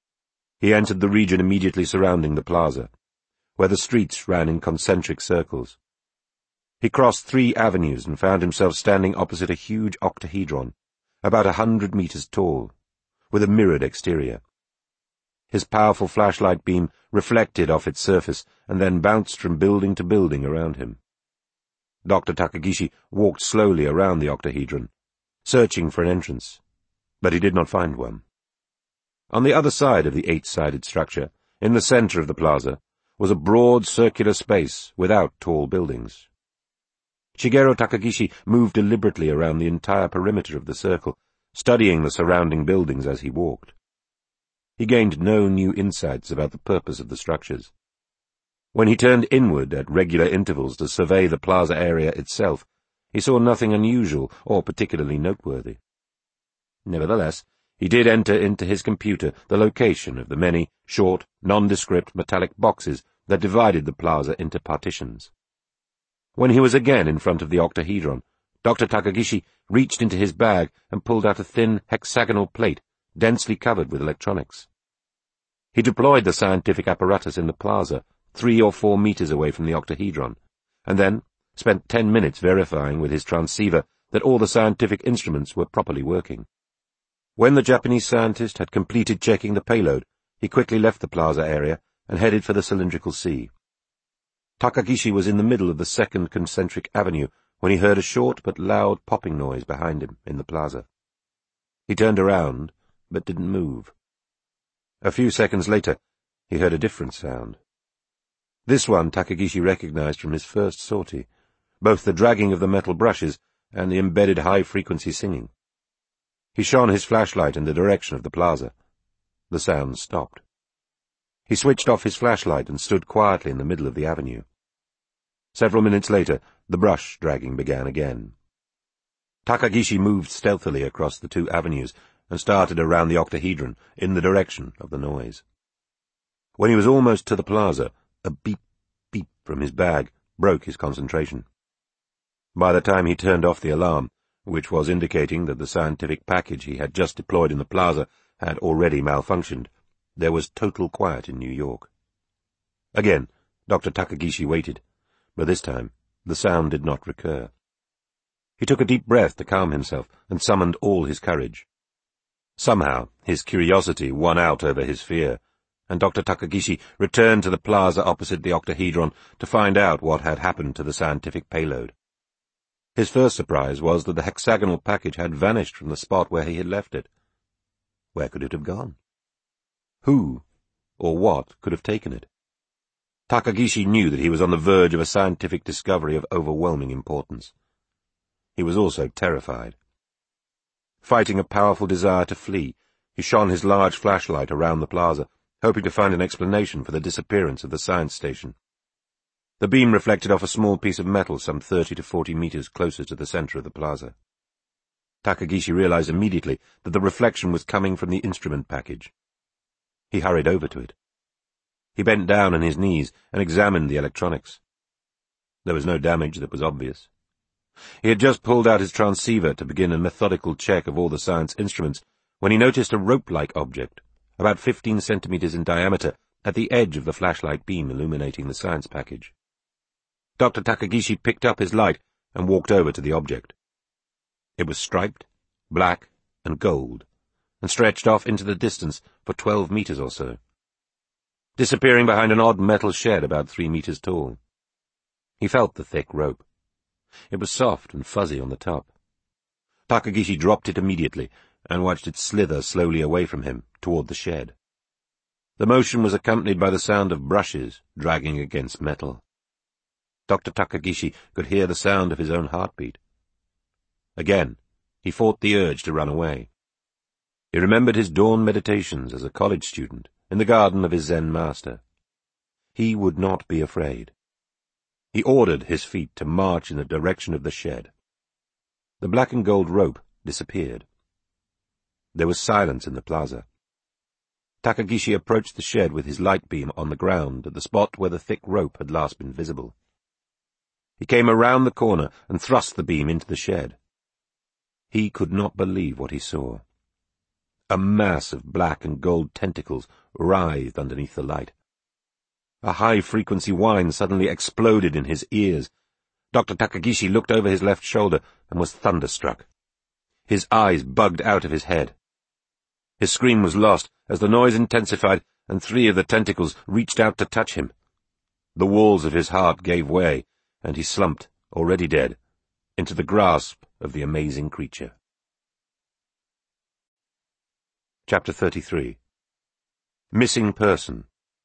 He entered the region immediately surrounding the plaza, where the streets ran in concentric circles. He crossed three avenues and found himself standing opposite a huge octahedron, about a hundred meters tall, with a mirrored exterior. His powerful flashlight beam reflected off its surface and then bounced from building to building around him. Doctor Takagishi walked slowly around the octahedron, searching for an entrance, but he did not find one. On the other side of the eight-sided structure, in the center of the plaza, was a broad circular space without tall buildings. Shigeru Takagishi moved deliberately around the entire perimeter of the circle, studying the surrounding buildings as he walked. He gained no new insights about the purpose of the structures. When he turned inward at regular intervals to survey the plaza area itself, he saw nothing unusual or particularly noteworthy. Nevertheless, he did enter into his computer the location of the many short, nondescript metallic boxes that divided the plaza into partitions. When he was again in front of the octahedron, Doctor Takagishi reached into his bag and pulled out a thin hexagonal plate densely covered with electronics. He deployed the scientific apparatus in the plaza, three or four meters away from the octahedron, and then spent ten minutes verifying with his transceiver that all the scientific instruments were properly working. When the Japanese scientist had completed checking the payload, he quickly left the plaza area and headed for the cylindrical sea. Takagishi was in the middle of the second concentric avenue when he heard a short but loud popping noise behind him in the plaza. He turned around, but didn't move. A few seconds later, he heard a different sound. This one Takagishi recognized from his first sortie, both the dragging of the metal brushes and the embedded high-frequency singing. He shone his flashlight in the direction of the plaza. The sound stopped. He switched off his flashlight and stood quietly in the middle of the avenue. Several minutes later, the brush dragging began again. Takagishi moved stealthily across the two avenues and started around the octahedron in the direction of the noise. When he was almost to the plaza, a beep, beep from his bag broke his concentration. By the time he turned off the alarm, which was indicating that the scientific package he had just deployed in the plaza had already malfunctioned, there was total quiet in New York. Again, Doctor Takagishi waited, but this time the sound did not recur. He took a deep breath to calm himself and summoned all his courage. Somehow his curiosity won out over his fear, and Doctor Takagishi returned to the plaza opposite the octahedron to find out what had happened to the scientific payload. His first surprise was that the hexagonal package had vanished from the spot where he had left it. Where could it have gone? Who or what could have taken it? Takagishi knew that he was on the verge of a scientific discovery of overwhelming importance. He was also terrified. Fighting a powerful desire to flee, he shone his large flashlight around the plaza, hoping to find an explanation for the disappearance of the science station. The beam reflected off a small piece of metal some thirty to forty meters closer to the center of the plaza. Takagishi realized immediately that the reflection was coming from the instrument package. He hurried over to it. He bent down on his knees and examined the electronics. There was no damage that was obvious. He had just pulled out his transceiver to begin a methodical check of all the science instruments when he noticed a rope-like object, about fifteen centimeters in diameter, at the edge of the flashlight beam illuminating the science package. Doctor Takagishi picked up his light and walked over to the object. It was striped, black, and gold, and stretched off into the distance for twelve meters or so, disappearing behind an odd metal shed about three meters tall. He felt the thick rope. It was soft and fuzzy on the top. Takagishi dropped it immediately and watched it slither slowly away from him toward the shed. The motion was accompanied by the sound of brushes dragging against metal. Doctor Takagishi could hear the sound of his own heartbeat. Again, he fought the urge to run away. He remembered his dawn meditations as a college student in the garden of his Zen master. He would not be afraid. He ordered his feet to march in the direction of the shed. The black and gold rope disappeared. There was silence in the plaza. Takagishi approached the shed with his light beam on the ground at the spot where the thick rope had last been visible. He came around the corner and thrust the beam into the shed. He could not believe what he saw. A mass of black and gold tentacles writhed underneath the light. A high-frequency whine suddenly exploded in his ears. Doctor Takagishi looked over his left shoulder and was thunderstruck. His eyes bugged out of his head. His scream was lost as the noise intensified and three of the tentacles reached out to touch him. The walls of his heart gave way, and he slumped, already dead, into the grasp of the amazing creature. Chapter thirty-three. Missing Person.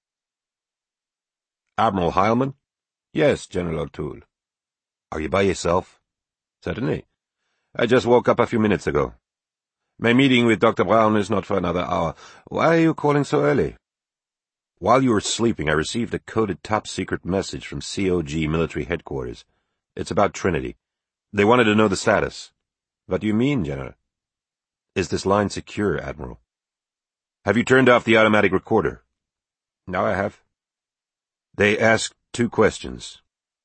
Admiral Heilman? Yes, General O'Toole. Are you by yourself? Certainly. I just woke up a few minutes ago. My meeting with Doctor Brown is not for another hour. Why are you calling so early? While you were sleeping, I received a coded top-secret message from C O G military headquarters. It's about Trinity. They wanted to know the status. What do you mean, General? Is this line secure, Admiral? Have you turned off the automatic recorder? No, I have. They asked two questions.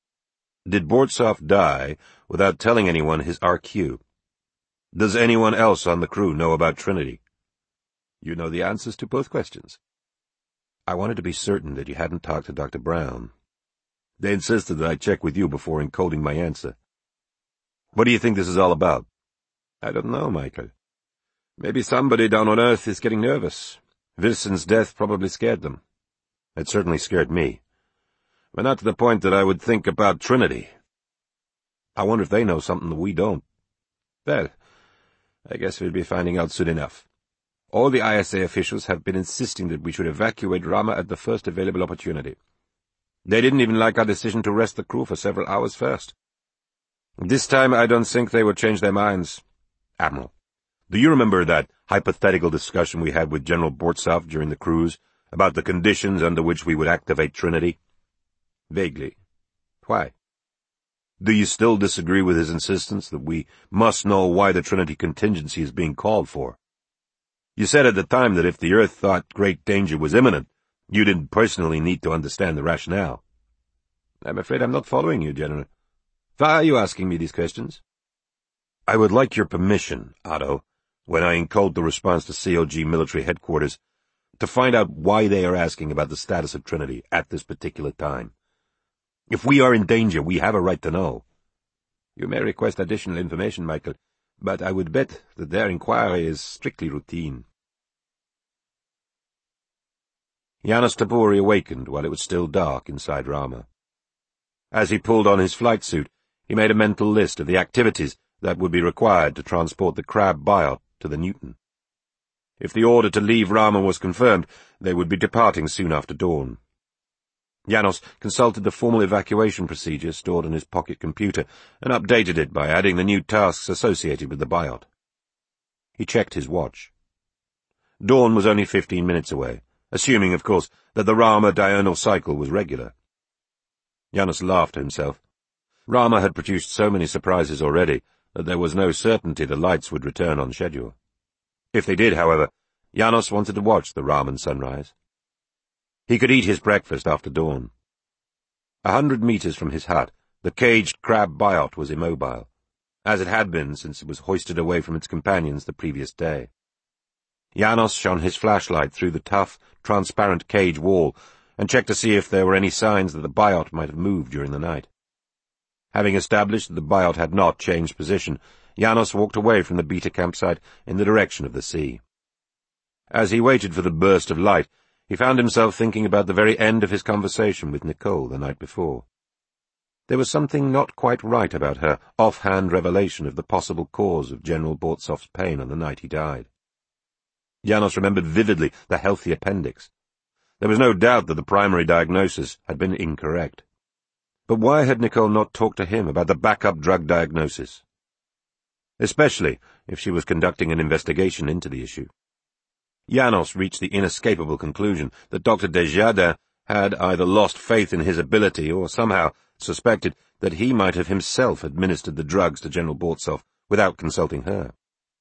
Did Bortsov die without telling anyone his R Q? Does anyone else on the crew know about Trinity? You know the answers to both questions. I wanted to be certain that you hadn't talked to Doctor Brown. They insisted that I check with you before encoding my answer. What do you think this is all about? I don't know, Michael. Maybe somebody down on Earth is getting nervous. Wilson's death probably scared them. It certainly scared me. But not to the point that I would think about Trinity. I wonder if they know something that we don't. Well, I guess we'll be finding out soon enough. All the I S A officials have been insisting that we should evacuate Rama at the first available opportunity. They didn't even like our decision to rest the crew for several hours first. This time I don't think they would change their minds. Admiral, do you remember that hypothetical discussion we had with General Bortsov during the cruise about the conditions under which we would activate Trinity? Vaguely. Why? Do you still disagree with his insistence that we must know why the Trinity contingency is being called for? You said at the time that if the Earth thought great danger was imminent, you didn't personally need to understand the rationale. I'm afraid I'm not following you, General. Why are you asking me these questions? I would like your permission, Otto, when I encode the response to C O G military headquarters, to find out why they are asking about the status of Trinity at this particular time. If we are in danger, we have a right to know. You may request additional information, Michael, but I would bet that their inquiry is strictly routine. Janos Tabori awakened while it was still dark inside Rama. As he pulled on his flight suit, he made a mental list of the activities that would be required to transport the Crab Biot to the Newton. If the order to leave Rama was confirmed, they would be departing soon after dawn. Janos consulted the formal evacuation procedure stored on his pocket computer and updated it by adding the new tasks associated with the Biot. He checked his watch. Dawn was only fifteen minutes away, assuming, of course, that the Rama diurnal cycle was regular. Janos laughed to himself. Rama had produced so many surprises already that there was no certainty the lights would return on schedule. If they did, however, Janos wanted to watch the Raman sunrise. He could eat his breakfast after dawn. A hundred meters from his hut, the caged Crab Biot was immobile, as it had been since it was hoisted away from its companions the previous day. Janos shone his flashlight through the tough, transparent cage wall and checked to see if there were any signs that the Biot might have moved during the night. Having established that the Biot had not changed position, Janos walked away from the beta campsite in the direction of the sea. As he waited for the burst of light, he found himself thinking about the very end of his conversation with Nicole the night before. There was something not quite right about her offhand revelation of the possible cause of General Bortsov's pain on the night he died. Janos remembered vividly the healthy appendix. There was no doubt that the primary diagnosis had been incorrect. But why had Nicole not talked to him about the backup drug diagnosis? Especially if she was conducting an investigation into the issue. Janos reached the inescapable conclusion that Doctor Desjardins had either lost faith in his ability or somehow suspected that he might have himself administered the drugs to General Bortsov without consulting her.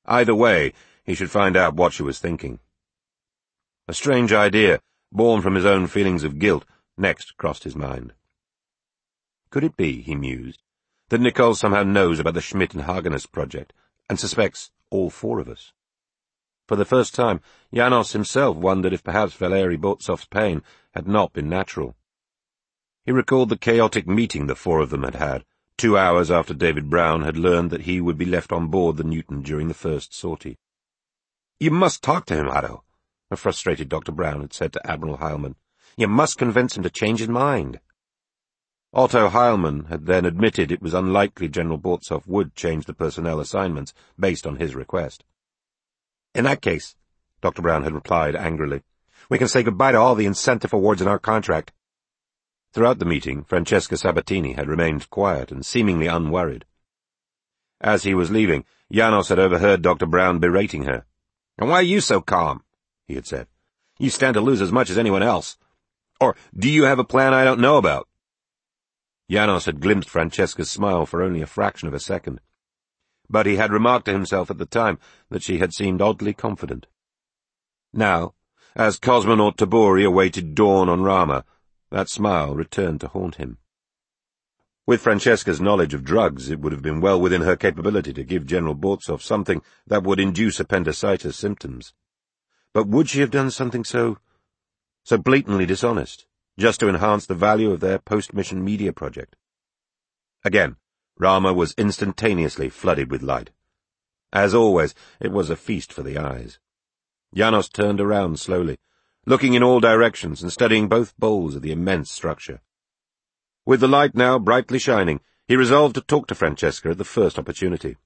Either way, he should find out what she was thinking. A strange idea, born from his own feelings of guilt, next crossed his mind. Could it be, he mused, that Nicole somehow knows about the Schmidt and Hagenus project, and suspects all four of us? For the first time, Janos himself wondered if perhaps Valeri Bortsov's pain had not been natural. He recalled the chaotic meeting the four of them had had, two hours after David Brown had learned that he would be left on board the Newton during the first sortie. "You must talk to him, Otto," a frustrated Doctor Brown had said to Admiral Heilmann. "You must convince him to change his mind." Otto Heilmann had then admitted it was unlikely General Bortsov would change the personnel assignments based on his request. "In that case," Doctor Brown had replied angrily, "we can say goodbye to all the incentive awards in our contract." Throughout the meeting, Francesca Sabatini had remained quiet and seemingly unworried. As he was leaving, Janos had overheard Doctor Brown berating her. "And why are you so calm?" he had said. "You stand to lose as much as anyone else. Or do you have a plan I don't know about?" Janos had glimpsed Francesca's smile for only a fraction of a second, but he had remarked to himself at the time that she had seemed oddly confident. Now, as cosmonaut Tabori awaited dawn on Rama, that smile returned to haunt him. With Francesca's knowledge of drugs, it would have been well within her capability to give General Bortsov something that would induce appendicitis symptoms. But would she have done something so, so blatantly dishonest, just to enhance the value of their post-mission media project? Again, Rama was instantaneously flooded with light. As always, it was a feast for the eyes. Janos turned around slowly, looking in all directions and studying both bowls of the immense structure. With the light now brightly shining, he resolved to talk to Francesca at the first opportunity.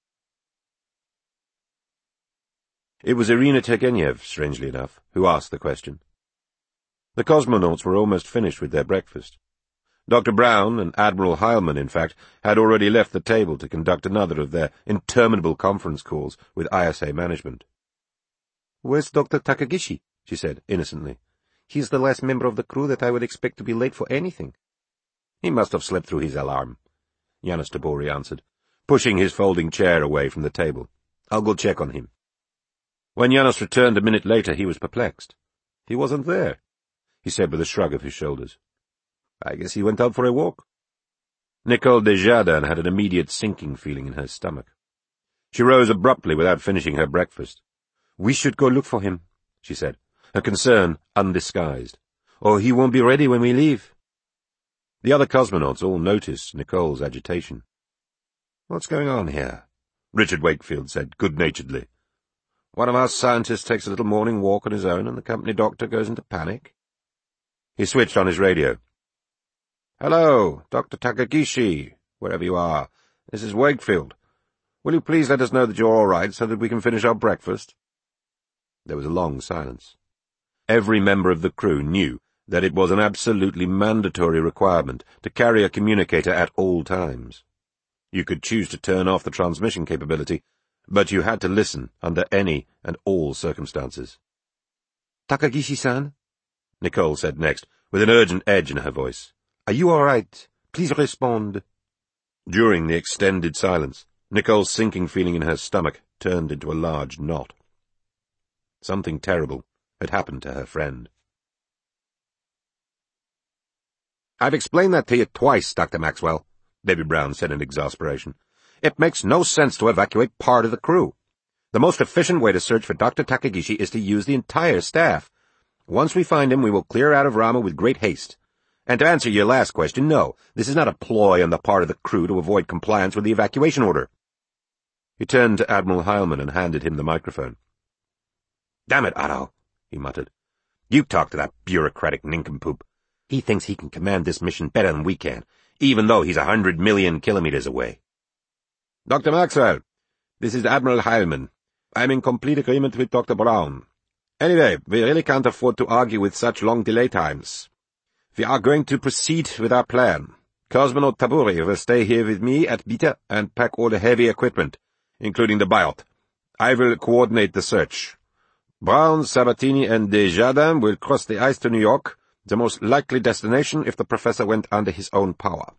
It was Irina Turgenev, strangely enough, who asked the question. The cosmonauts were almost finished with their breakfast. Doctor Brown and Admiral Heilmann, in fact, had already left the table to conduct another of their interminable conference calls with I S A management. "Where's Doctor Takagishi?" she said, innocently. "He's the last member of the crew that I would expect to be late for anything." "He must have slept through his alarm," Janos Tabori answered, pushing his folding chair away from the table. "I'll go check on him." When Janos returned a minute later, he was perplexed. "He wasn't there," he said with a shrug of his shoulders. "I guess he went out for a walk." Nicole Desjardins had an immediate sinking feeling in her stomach. She rose abruptly without finishing her breakfast. "We should go look for him," she said, her concern undisguised, "or he won't be ready when we leave." The other cosmonauts all noticed Nicole's agitation. "What's going on here?" Richard Wakefield said good-naturedly. "One of our scientists takes a little morning walk on his own, and the company doctor goes into panic." He switched on his radio. "Hello, Doctor Takagishi, wherever you are. This is Wakefield. Will you please let us know that you're all right so that we can finish our breakfast?" There was a long silence. Every member of the crew knew that it was an absolutely mandatory requirement to carry a communicator at all times. You could choose to turn off the transmission capability, but you had to listen under any and all circumstances. "Takagishi-san," Nicole said next, with an urgent edge in her voice. "Are you all right? Please respond." During the extended silence, Nicole's sinking feeling in her stomach turned into a large knot. Something terrible had happened to her friend. "I've explained that to you twice, Doctor Maxwell," David Brown said in exasperation. "It makes no sense to evacuate part of the crew. The most efficient way to search for Doctor Takagishi is to use the entire staff. Once we find him, we will clear out of Rama with great haste. And to answer your last question, no, this is not a ploy on the part of the crew to avoid compliance with the evacuation order." He turned to Admiral Heilmann and handed him the microphone. "Damn it, Otto," he muttered. "You talk to that bureaucratic nincompoop. He thinks he can command this mission better than we can, even though he's a hundred million kilometers away." "Doctor Maxwell, this is Admiral Heilmann. I'm in complete agreement with Doctor Brown. Anyway, we really can't afford to argue with such long delay times. We are going to proceed with our plan. Cosmonaut Tabori will stay here with me at Beta and pack all the heavy equipment, including the biot. I will coordinate the search. Brown, Sabatini, and Desjardins will cross the ice to New York, the most likely destination if the professor went under his own power.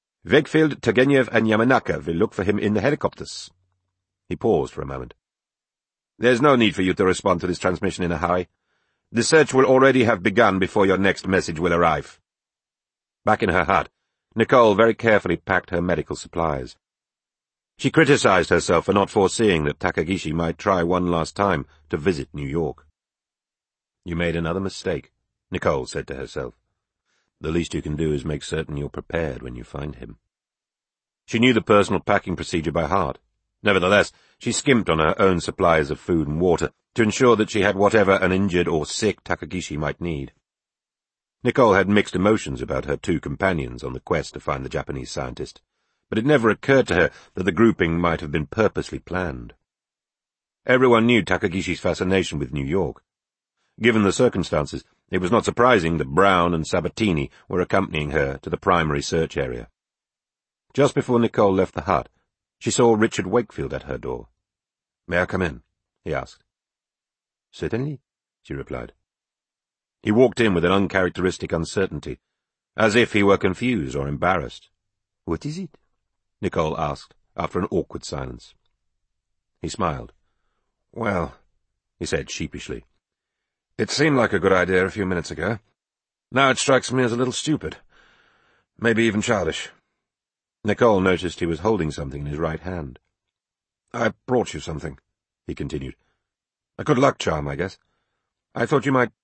Wakefield, Turgenev, and Yamanaka will look for him in the helicopters." He paused for a moment. There's no need for you to respond to this transmission in a hurry. The search will already have begun before your next message will arrive. Back in her hut, Nicole very carefully packed her medical supplies. She criticized herself for not foreseeing that Takagishi might try one last time to visit New York. You made another mistake, Nicole said to herself. The least you can do is make certain you're prepared when you find him. She knew the personal packing procedure by heart. Nevertheless, she skimped on her own supplies of food and water to ensure that she had whatever an injured or sick Takagishi might need. Nicole had mixed emotions about her two companions on the quest to find the Japanese scientist, but it never occurred to her that the grouping might have been purposely planned. Everyone knew Takagishi's fascination with New York. Given the circumstances, it was not surprising that Brown and Sabatini were accompanying her to the primary search area. Just before Nicole left the hut, she saw Richard Wakefield at her door. "May I come in?" he asked. "Certainly," she replied. He walked in with an uncharacteristic uncertainty, as if he were confused or embarrassed. "What is it?" Nicole asked, after an awkward silence. He smiled. "Well," he said sheepishly, "it seemed like a good idea a few minutes ago. Now it strikes me as a little stupid. Maybe even childish." Nicole noticed he was holding something in his right hand. "I brought you something," he continued. "A good luck charm, I guess. I thought you might